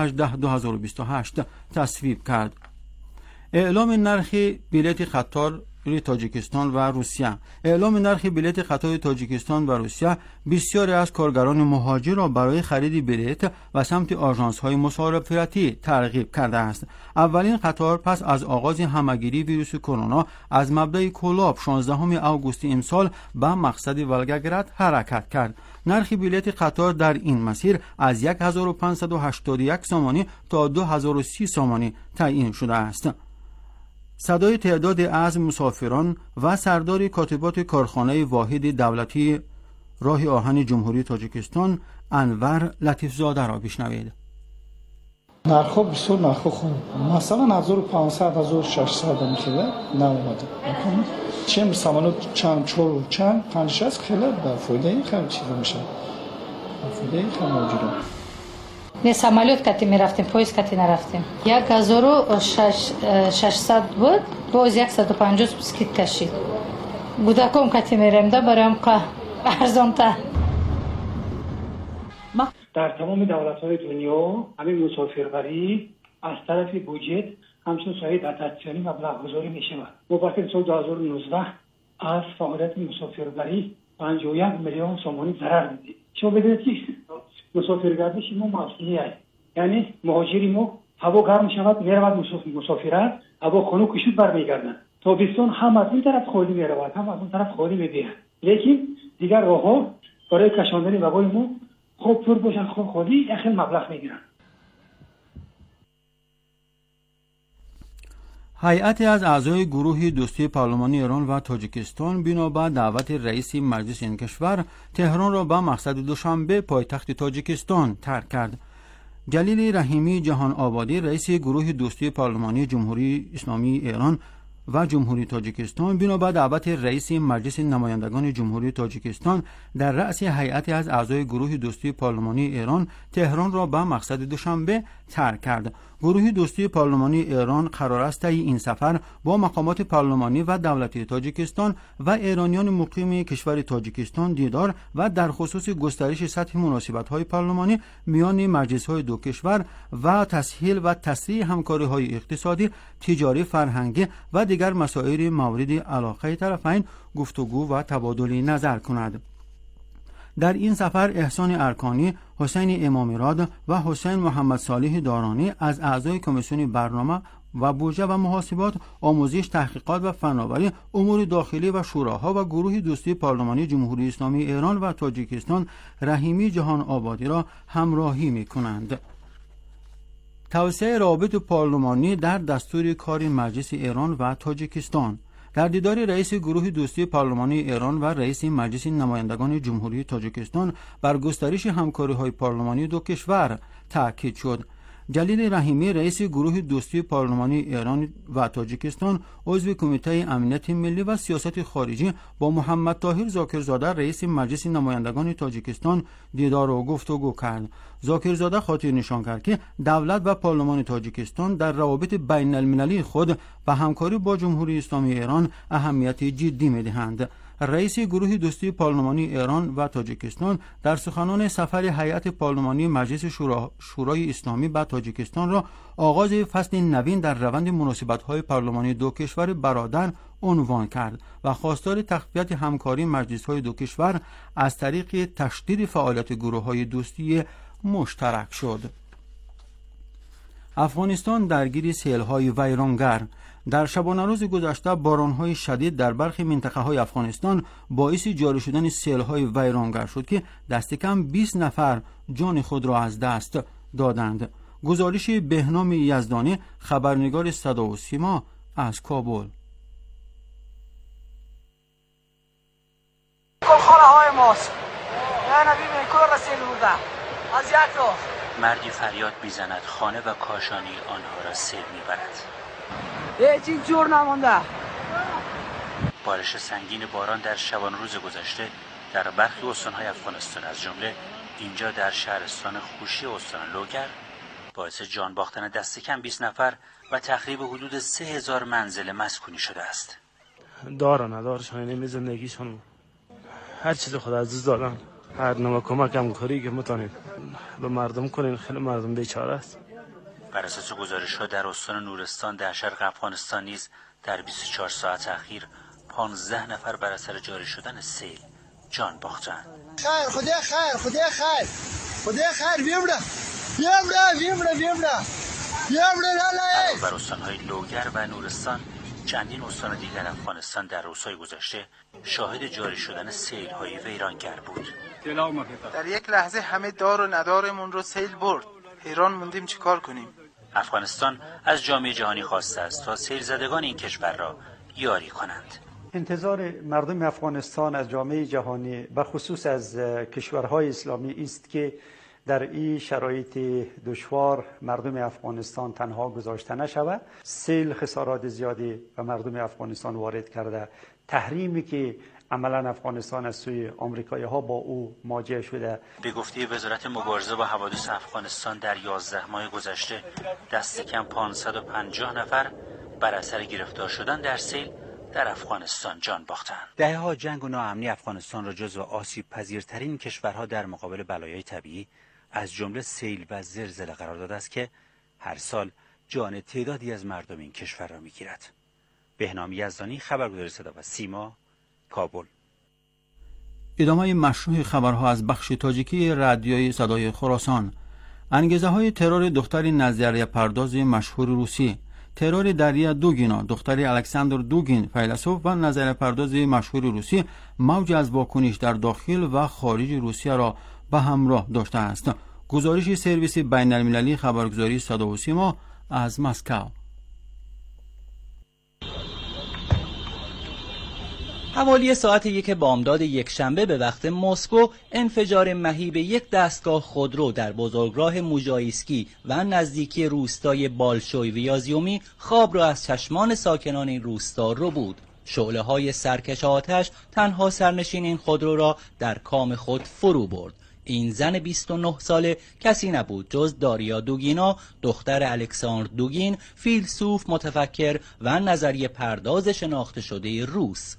2018-2028 تصویب کرد. اعلام نرخ بلیط قطار تاجیکستان و روسیه. اعلام نرخ بلیط قطار تاجیکستان و روسیه بسیاری از کارگران مهاجر را برای خرید بلیط و سمت آژانس‌های مسافرتی ترغیب کرده است. اولین قطار پس از آغاز همهگیری ویروس کرونا از مبدأ کلاب 16 آگوست امسال به مقصد ولگگراد حرکت کرد. نرخ بلیط قطار در این مسیر از 1581 سامانی تا 2030 سامانی تعیین شده است. صدای تعداد از مسافران و سردار کاتبات کارخانه واحد دولتی راه آهن جمهوری تاجیکستان انور لطیفزاده را بشنوید. نرخ بسیار نرخ خوب، مثلا 1500 1600 میشه نمیاد. چه سامانو چند 50 خیلی به فایده خیلی چیز میشه. فایده خیلی موجوده. نه سامالیت کتی میرفتیم، پویز کتی نرفتیم. 1600 بود، باز 150 بسکیت کشید. بودکم کتی میرم ده برایم که ارزان تا. در تمام دولت‌های دنیا همین مسافربری از طرف بودجه همچون ساید اتاتسیونی مبلغ گذاری میشود. ما بعد سال 2019 از فعالیت مسافربری 51 میلیون سومانی ضرر دیدیم. شما بدونید که مسافرگردش ما مسئولیت، یعنی مهاجری ما هوا گرم شود میرود مسافرت، هوا خنک کشید برمیگردن. تابستان هم از این طرف خالی میرود، هم از اون طرف خالی میبیند. لیکن دیگر راه‌ها برای کشاندن وبای ما خوب پر باشن، خوب خالی خیلی مبلغ میگیرن. هیئتی از اعضای گروه دوستی پارلمانی ایران و تاجیکستان بنابر دعوت رئیس مجلس این کشور تهران را به مقصد دوشنبه پایتخت تاجیکستان ترک کرد. جلیل رحیمی جهان آبادی رئیس گروه دوستی پارلمانی جمهوری اسلامی ایران و جمهوری تاجیکستان بنابر دعوت رئیس مجلس نمایندگان جمهوری تاجیکستان در رأس هیئتی از اعضای گروه دوستی پارلمانی ایران تهران را به مقصد دوشنبه ترک کرد. گروه دوستی پارلمانی ایران قرار است طی این سفر با مقامات پارلمانی و دولتی تاجیکستان و ایرانیان مقیم کشور تاجیکستان دیدار و در خصوص گسترش سطح مناسبت‌های پارلمانی میان مجلس‌های دو کشور و تسهیل و تسریع همکاری‌های اقتصادی، تجاری، فرهنگی و دیگر مسائل مورد علاقه طرفین گفتگو و تبادل نظر کند. در این سفر احسان ارکانی، حسین امامیراد و حسین محمد صالح دارانی از اعضای کمیسیون برنامه و بودجه و محاسبات، آموزش، تحقیقات و فناوری، امور داخلی و شوراها و گروه دوستی پارلمانی جمهوری اسلامی ایران و تاجیکستان رحیمی جهان آبادی را همراهی می‌کنند. توسعه روابط پارلمانی در دستور کار مجلس ایران و تاجیکستان. در دیدار رئیس گروه دوستی پارلمانی ایران و رئیس مجلس نمایندگان جمهوری تاجیکستان بر گسترش همکاری‌های پارلمانی دو کشور تاکید شد. جلیل رحیمی رئیس گروه دوستی پارلمانی ایران و تاجیکستان عضو کمیته امنیت ملی و سیاست خارجی با محمد طاهر ذاکرزاده رئیس مجلس نمایندگان تاجیکستان دیدار و گفتگو کرد. ذاکرزاده خاطر نشان کرد که دولت و پارلمان تاجیکستان در روابط بین المللی خود و همکاری با جمهوری اسلامی ایران اهمیت جدی می‌دهند. رئیس گروه دوستی پارلمانی ایران و تاجیکستان در سخنان سفر هیئت پارلمانی مجلس شورای اسلامی به تاجیکستان را آغاز فصل نوین در روند مناسبت‌های پارلمانی دو کشور برادر عنوان کرد و خواستار تقویت همکاری مجلس‌های دو کشور از طریق تشدید فعالیت گروه‌های دوستی مشترک شد. افغانستان درگیر سیل‌های ویرانگر. در شبانه روز گذشته باران‌های شدید در برخی منطقه‌های افغانستان باعث جاری شدن سیل‌های ویرانگر شد که دست کم 20 نفر جان خود را از دست دادند. گزارش بهنام یزدانی، خبرنگار صدا و سیما از کابل. خانه‌های ماست. نه ببینید کور رسیل بوده. از یک راه مردی فریاد میزند خانه و کاشانی آنها را سیل میبرد. هیچ جور نمانده. بارش سنگین باران در شبانه روز گذشته در برخی استان‌های افغانستان از جمله اینجا در شهرستان خوشی استان لوگر باعث جان باختن دست کم 20 نفر و تخریب حدود 3000 منزل مسکونی شده است. دار و ندارشان اینمی زندگیشون هر چیز خود عزیز دادن. هر نوع کمک همکاری که میتونید به مردم کنین، خیلی مردم بیچاره است. بر اساس گزارش‌ها در استان نورستان در شرق افغانستان نیز در 24 ساعت اخیر 15 نفر بر اثر جاری شدن سیل جان باختند. خیر خدا خیر خدا خیر خدا خیر بیمره بر استانهای لوگر و نورستان چندین استان دیگر افغانستان در روزهای گذشته شاهد جاری شدن سیل‌های ویرانگر بود. در یک لحظه همه دار و ندارمون رو سیل برد. حیران موندیم چیکار کنیم. افغانستان از جامعه جهانی خواسته است تا سیل زدگان این کشور را یاری کنند. انتظار مردم افغانستان از جامعه جهانی به خصوص از کشورهای اسلامی است که در این شرایط دشوار مردم افغانستان تنها گذاشته نشود. سیل خسارات زیادی به مردم افغانستان وارد کرده. تحریمی که عملا افغانستان از سوی آمریکایی ها با او مواجه شده. به گفته وزارت مبارزه با حوادث افغانستان در 11 ماه گذشته دست کم 550 نفر بر اثر گرفتار شدن در سیل در افغانستان جان باختند. دهه‌ها جنگ و ناامنی افغانستان را جزو آسیب پذیرترین کشورها در مقابل بلایای طبیعی از جمله سیل و زلزله قرار داده است که هر سال جان تعدادی از مردم این کشور را می‌گیرد. بهنام یزدانی، خبرگزاری صدا و سیما، کابل. ادامه مشروع خبرها از بخش تاجیکی رادیوی صدای خراسان. انگیزه‌های ترور دختر نظریه پرداز مشهور روسی، ترور داریا دوگینا دختر الکساندر دوگین فیلسوف و نظریه پرداز مشهور روسی موج از واکنش در داخل و خارج روسیه را به همراه داشته است. گزارش سرویس بین المللی خبرگزاری صدا و سیما از مسکو. حوالی ساعت 1 بامداد یکشنبه به وقت مسکو انفجار مهیب یک دستگاه خودرو در بزرگراه موژایسکی و نزدیکی روستای بالشوی ویازیومی خواب را از چشمان ساکنان این روستا رو بود. شعله‌های سرکش آتش تنها سرنشین این خودرو را در کام خود فرو برد. این زن 29 ساله کسی نبود جز داریا دوگینا دختر الکساندر دوگین، فیلسوف، متفکر و نظریه پرداز شناخته شده روس.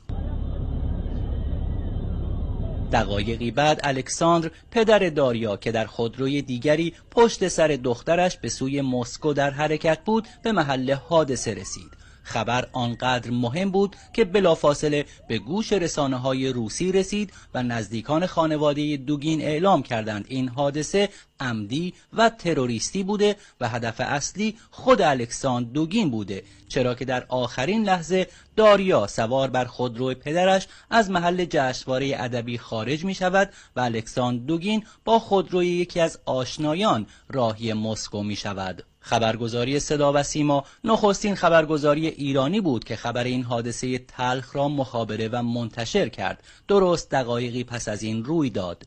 دقایقی بعد الکساندر پدر داریا که در خودروی دیگری پشت سر دخترش به سوی مسکو در حرکت بود به محل حادثه رسید. خبر آنقدر مهم بود که بلافاصله به گوش رسانه‌های روسی رسید و نزدیکان خانواده دوگین اعلام کردند این حادثه عمدی و تروریستی بوده و هدف اصلی خود الکساندر دوگین بوده، چرا که در آخرین لحظه داریا سوار بر خودرو پدرش از محل جشنواره ادبی خارج می شود و الکساندر دوگین با خودروی یکی از آشنایان راهی مسکو می شود. خبرگزاری صدا و سیما نخستین خبرگزاری ایرانی بود که خبر این حادثه تلخ را مخابره و منتشر کرد. درست دقایقی پس از این روی داد.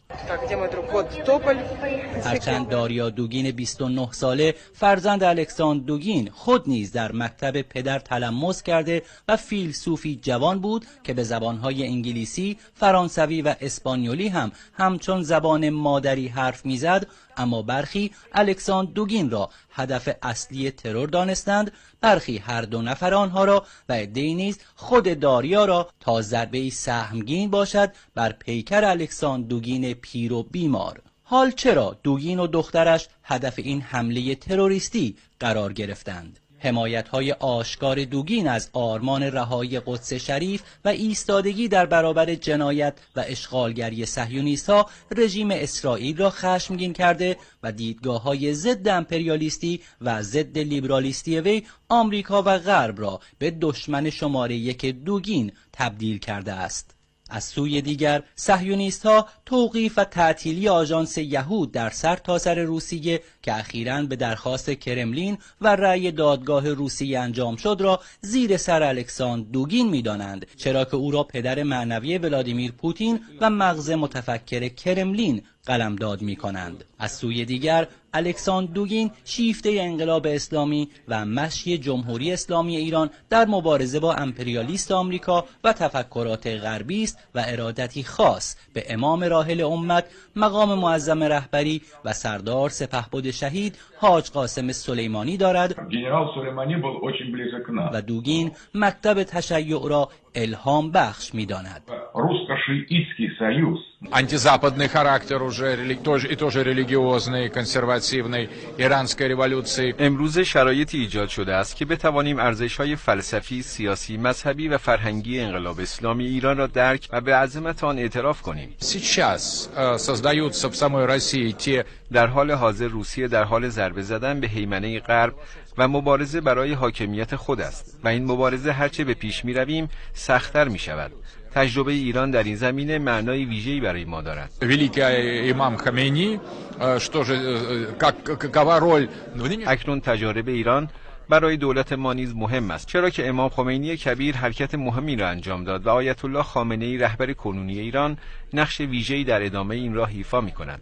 هرچند داریا دوگین 29 ساله فرزند الکساندر دوگین خود نیز در مکتب پدر تلمس کرده و فیلسوفی جوان بود که به زبانهای انگلیسی، فرانسوی و اسپانیولی هم همچون زبان مادری حرف میزد، اما برخی الکساندر دوگین را هدف اصلی ترور دانستند، برخی هر دو نفر آنها را و عده‌ای نیز خود داریا را تا ضربه‌ای سهمگین باشد بر پیکر الکساندر دوگین پیر و بیمار. حال چرا دوگین و دخترش هدف این حمله تروریستی قرار گرفتند؟ حمایت‌های آشکار دوگین از آرمان رهایی قدس شریف و ایستادگی در برابر جنایت و اشغالگری صهیونیست‌ها رژیم اسرائیل را خشمگین کرده و دیدگاه‌های ضد امپریالیستی و ضد لیبرالیستی وی آمریکا و غرب را به دشمن شماره 1 دوگین تبدیل کرده است. از سوی دیگر صهیونیست‌ها توقیف و تعطیلی آژانس یهود در سرتاسر روسیه که اخیراً به درخواست کرملین و رأی دادگاه روسیه انجام شد را زیر سر الکساندر دوگین می‌دانند، چرا که او را پدر معنوی ولادیمیر پوتین و مغز متفکر کرملین قلمداد می‌کنند. از سوی دیگر الکساندر دوگین شیفته انقلاب اسلامی و مشی جمهوری اسلامی ایران در مبارزه با امپریالیست آمریکا و تفکرات غربی است و ارادتی خاص به امام راحل امت، مقام معظم رهبری و سردار سپهبد شهید حاج قاسم سلیمانی دارد و دوگین مکتب تشیع را الهام بخش می‌داند. Русско-шиитский союз. Антизападный характер уже и тоже религиозный, консервативный иранской революции. امروز شرایطی ایجاد شده است که بتوانیم ارزش‌های فلسفی، سیاسی، مذهبی و فرهنگی انقلاب اسلامی ایران را درک و به عظمت آن اعتراف کنیم. Сейчас создаются в самой России те. در حال حاضر روسیه در حال ضربه زدن به هیمنه غرب و مبارزه برای حاکمیت خود است و این مبارزه هرچه به پیش می رویم سخت‌تر می شود. تجربه ایران در این زمینه معنای ویژه‌ای برای ما دارد. اکنون تجارب ایران برای دولت ما نیز مهم است، چرا که امام خمینی کبیر حرکت مهمی را انجام داد و آیت الله خامنه‌ای رهبر کنونی ایران نقش ویژه‌ای در ادامه این راه ایفا می‌کنند.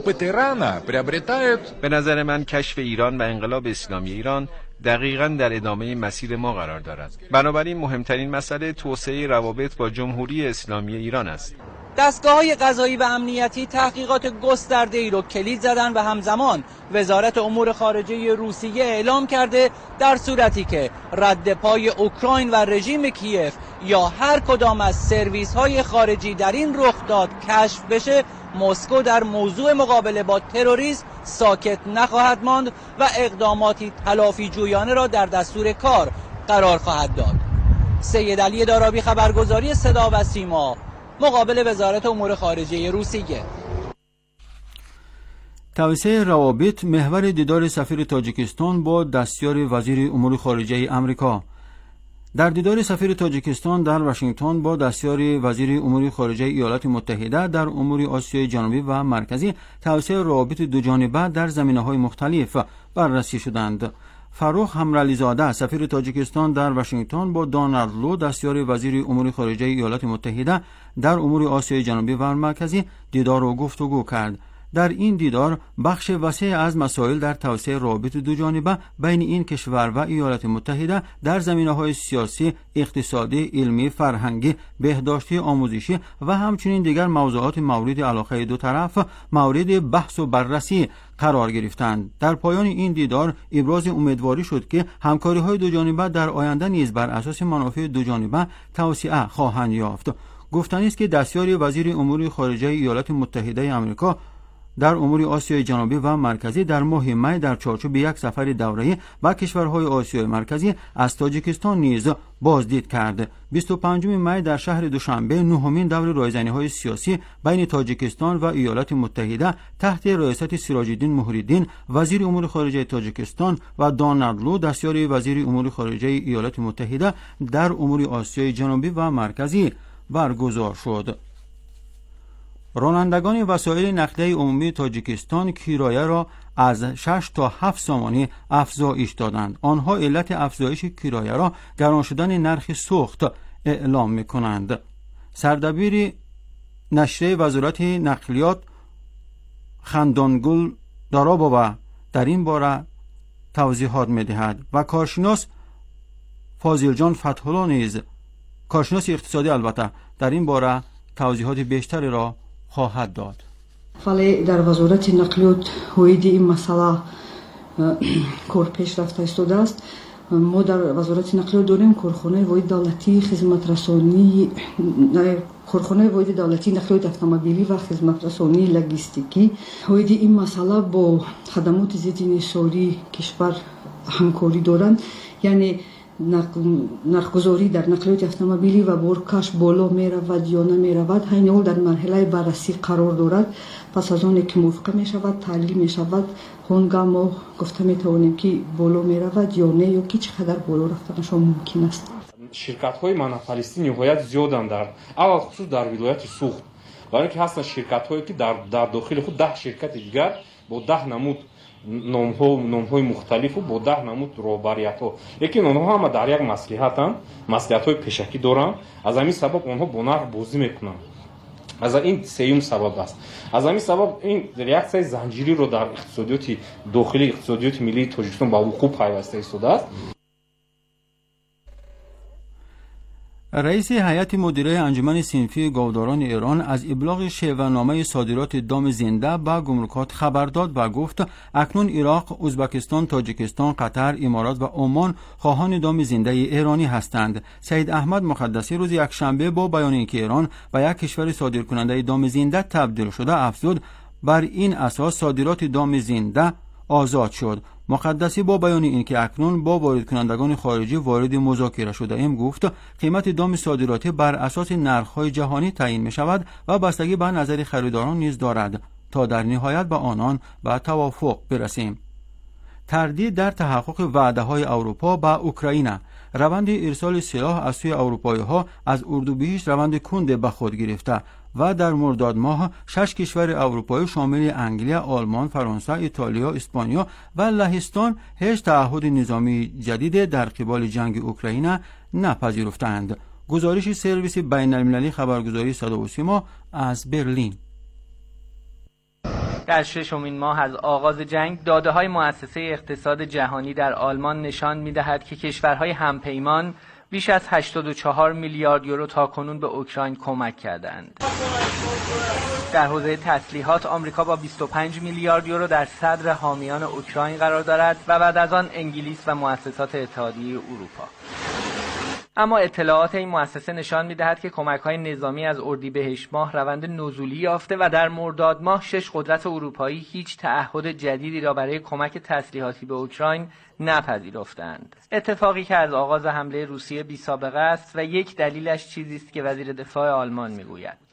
به نظر من کشف ایران و انقلاب اسلامی ایران دقیقاً در ادامه مسیر ما قرار دارد. بنابراین مهمترین مسئله توسعه روابط با جمهوری اسلامی ایران است. دستگاه‌های قضایی و امنیتی تحقیقات گسترده‌ای را کلید زدن و همزمان وزارت امور خارجه روسیه اعلام کرده در صورتی که رد پای اوکراین و رژیم کیف یا هر کدام از سرویس‌های خارجی در این رخداد کشف بشه، مسکو در موضوع مقابله با تروریسم ساکت نخواهد ماند و اقداماتی تلافی جویانه را در دستور کار قرار خواهد داد. سید علی دارابی، خبرگزاری صدا و سیما، مقابل وزارت امور خارجه روسیه. توسعه روابط محور دیدار سفیر تاجیکستان با دستیار وزیر امور خارجه آمریکا. در دیدار سفیر تاجیکستان در واشنگتن با دستیار وزیر امور خارجه ایالات متحده در امور آسیای جنوبی و مرکزی توسعه روابط دوجانبه در زمینه‌های مختلف بررسی شدند. فروخ همرلیزاده سفیر تاجیکستان در واشنگتن با دونالد لو دستیار وزیر امور خارجه ایالات متحده در امور آسیای جنوبی و مرکزی دیدار و گفتگو کرد. در این دیدار بخش وسیع از مسائل در توسعه روابط دوجانبه بین این کشور و ایالات متحده در زمینه‌های سیاسی، اقتصادی، علمی، فرهنگی، بهداشتی، آموزشی و همچنین دیگر موضوعات مورد علاقه دو طرف مورد بحث و بررسی قرار گرفتند. در پایان این دیدار ابراز امیدواری شد که همکاری‌های دوجانبه در آینده نیز بر اساس منافع دوجانبه توسعه خواهند یافت. گفتنی است که دستیار وزیر امور خارجه ایالات متحده آمریکا در امور آسیای جنوبی و مرکزی در ماه می در چارچوب یک سفر دوره‌ای به کشورهای آسیای مرکزی از تاجیکستان نیز بازدید کرد. 25 می در شهر دوشنبه نهمین دور رایزنی‌های سیاسی بین تاجیکستان و ایالات متحده تحت رئاست سراج الدین محی‌الدین وزیر امور خارجه تاجیکستان و دونالد لو دستیار وزیر امور خارجه ایالات متحده در امور آسیای جنوبی و مرکزی برگزار شد. رانندگان وسایل نقلیه عمومی تاجیکستان کرایه را از 6 تا 7 سامانی افزایش دادند. آنها علت افزایش کرایه را گران شدن نرخ سوخت اعلام می‌کنند. سردبیر نشریه وزارت نقلیات خندانگل دارابووا در این باره توضیحات می‌دهد و کارشناس فاضل جان فتح‌الله نیز کارشناس اقتصادی البته در این باره توضیحات بیشتری را خواهد داد. ولی در وزارت نقلیات هویدی این مسئله کار پیش رفته ایستاده است. ما در وزارت نقلیات داریم کارخانه واحد دولتی خدمت رسانی، کارخانه واحد دولتی نقلیات اتومبیلی و خدمت رسانی لوجستیکی. هویدی این مسئله با خدمات ضد انحصاری کشور همکاری دارند، یعنی نرخگذاری در نقلیات اتومبیلی و بارکش بالا می رود یا نمی رود، این حال در مرحله بررسی قرار دارد. پس از آن که موافقه می شود، تعلیم می شود، هنگام ما گفته می توانیم که بالا می رود یا نه، یا که چقدر بالا رفتنش ممکن است. شرکت های مونوپولیستی نهایت زیادند در اول خصوص در ولایت سوخت، برای اینکه هستند شرکت هایی که در داخل خود 10 شرکت دیگر با 10 نمود نام‌های مختلف و با 10 نمود رهبریت‌ها، لیکن آنها هم در یک مصلحت‌های پیشکی دارند. از همین سبب آنها با نرخ بازی می‌کنند. از این سوم سبب است. از همین سبب این ریاکسیون زنجیری رو در اقتصادیات داخلی اقتصادیات ملی تاجیکستان با خوب پیوسته ایستاده است. رئیس هیئت مدیره انجمن صنفی گاوداران ایران از ابلاغ شیوه‌نامه صادرات دام زنده به گمرکات خبر داد و گفت اکنون عراق، ازبکستان، تاجیکستان، قطر، امارات و عمان خواهان دام زنده ایرانی هستند. سید احمد مقدسی روز یکشنبه با بیان اینکه ایران به یک کشور صادرکننده دام زنده تبدیل شده افزود بر این اساس صادرات دام زنده آزاد شد. مقدسی با بیان اینکه اکنون با وارد کنندگان خارجی وارد مذاکره شده ایم گفت قیمت دام صادراتی بر اساس نرخ‌های جهانی تعیین می شود و بستگی به نظر خریداران نیز دارد تا در نهایت با آنان به توافق برسیم. تردید در تحقق وعده‌های اروپا به اوکراین. روند ارسال سلاح از سوی اروپایی‌ها از اردوبهشت روند کند به خود گرفته و در مرداد ماه 6 کشور اروپایی شامل انگلیس، آلمان، فرانسه، ایتالیا، اسپانیا و لهستان هیچ تعهد نظامی جدید در قبال جنگ اوکراین نپذیرفتند. گزارش سرویس بین‌المللی خبرگزاری صدا و سیما از برلین. در ششمین ماه از آغاز جنگ داده‌های مؤسسه اقتصاد جهانی در آلمان نشان می‌دهد که کشورهای همپیمان بیش از 84 میلیارد یورو تاکنون به اوکراین کمک کردند. در حوزه تسلیحات آمریکا با 25 میلیارد یورو در صدر حامیان اوکراین قرار دارد و بعد از آن انگلیس و مؤسسات اتحادیه اروپا. اما اطلاعات این مؤسسه نشان می‌دهد که کمک‌های نظامی از اردیبهشت ماه روند نزولی یافته و در مرداد ماه 6 قدرت اروپایی هیچ تعهد جدیدی را برای کمک تسلیحاتی به اوکراین نپذیرفتند. اتفاقی که از آغاز حمله روسیه بی‌سابقه است و یک دلیلش چیزی است که وزیر دفاع آلمان می‌گوید.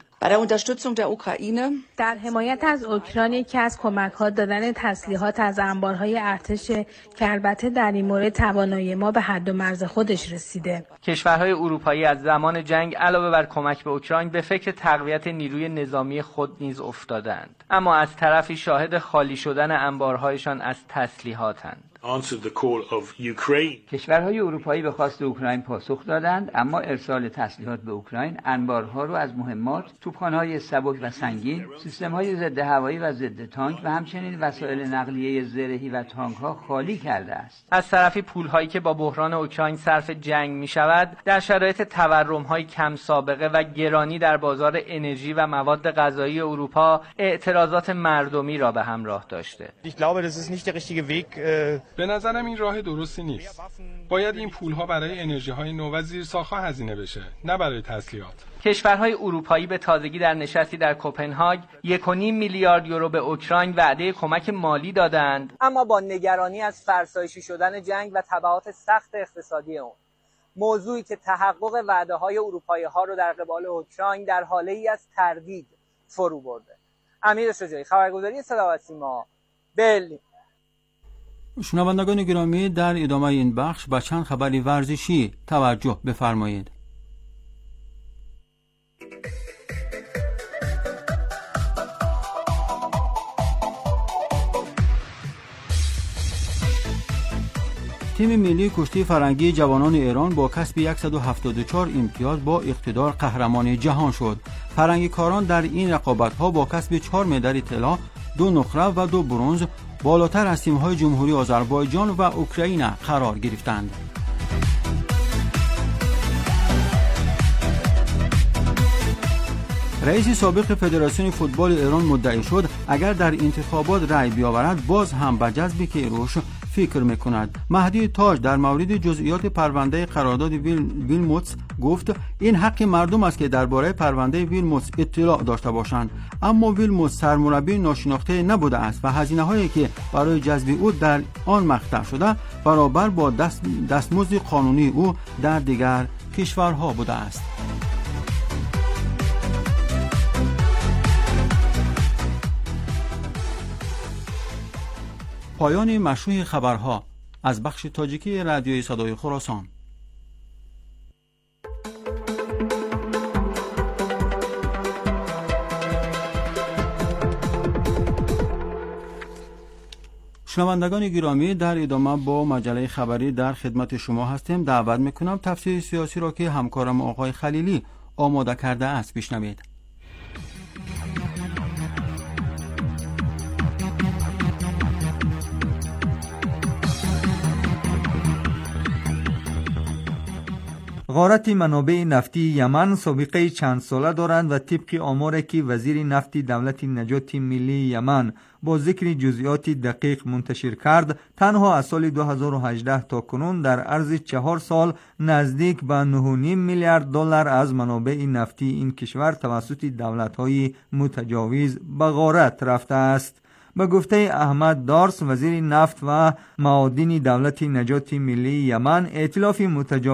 در حمایت از اوکراین یکی از کمک‌ها دادن تسلیحات از انبارهای ارتش که البته در این مورد توانایی ما به حد و مرز خودش رسیده. کشورهای اروپایی از زمان جنگ علاوه بر کمک به اوکراین به فکر تقویت نیروی نظامی خود نیز افتادند، اما از طرفی شاهد خالی شدن انبارهایشان از تسلیحاتند. کشورهای اروپایی به خواست اوکراین پاسخ دادند، اما ارسال تسلیحات به اوکراین انبارها را از مهمات، توپخانه‌های سبک و سنگین، سیستم‌های ضد هوایی و ضد تانک و همچنین وسایل نقلیه زرهی و تانک‌ها خالی کرده است. از طرفی پول‌هایی که با بحران اوکراین صرف جنگ می‌شود، در شرایط تورم‌های کم سابقه و گرانی در بازار انرژی و مواد غذایی اروپا اعتراضات مردمی را به همراه داشته. به نظرم این راه درستی نیست. باید این پولها برای انرژی‌های نو و زیرساخت‌ها هزینه بشه، نه برای تسلیحات. کشورهای اروپایی به تازگی در نشستی در کوپنهاگ 1.5 میلیارد یورو به اوکراین وعده کمک مالی دادند، اما با نگرانی از فرسایشی شدن جنگ و تبعات سخت اقتصادی اون، موضوعی که تحقق وعده‌های اروپایی‌ها رو در قبال اوکراین در حاله‌ای از تردید فرو برده. امیر شجاعی، خبرگزاری صدا و سیما، برلین. شنوندگان گرامی، در ادامه این بخش به چند خبر ورزشی توجه بفرمایید. تیم ملی کشتی فرنگی جوانان ایران با کسب 174 امتیاز با اقتدار قهرمان جهان شد. فرنگیکاران در این رقابت‌ها با کسب 4 مدال طلا، 2 نقره و 2 برنز بالاتر از تیم‌های جمهوری آذربایجان و اوکراین قرار گرفتند. رئیس سابق فدراسیون فوتبال ایران مدعی شد اگر در انتخابات رأی بیاورد باز هم به جذب کیروش فکر میکند. مهدی تاج در مورد جزئیات پرونده قرارداد ویلموتس گفت این حق مردم است که درباره پرونده ویلموتس اطلاع داشته باشند، اما ویلموتس سرمربی ناشناخته نبوده است و هزینه‌هایی که برای جذب او در آن مقطع شده برابر با دستمزد قانونی او در دیگر کشورها بوده است. پایان مشروع خبرها از بخش تاجیکی رادیوی صدای خراسان. شنوندگان گرامی، در ادامه با مجله خبری در خدمت شما هستیم. دعوت میکنم تفسیر سیاسی را که همکارم آقای خلیلی آماده کرده است بشنوید. غارت منابع نفتی یمن سابقه چند ساله دارند و طبق آماری که وزیر نفت دولت نجات ملی یمن با ذکر جزئیات دقیق منتشر کرد، تنها از سال 2018 تا کنون در عرض 4 سال نزدیک به 9.5 میلیارد دلار از منابع نفتی این کشور توسط دولت‌های متجاوز به غارت رفته است. به گفته احمد دارس، وزیر نفت و معادن دولت نجات ملی یمن، ائتلاف متجاوز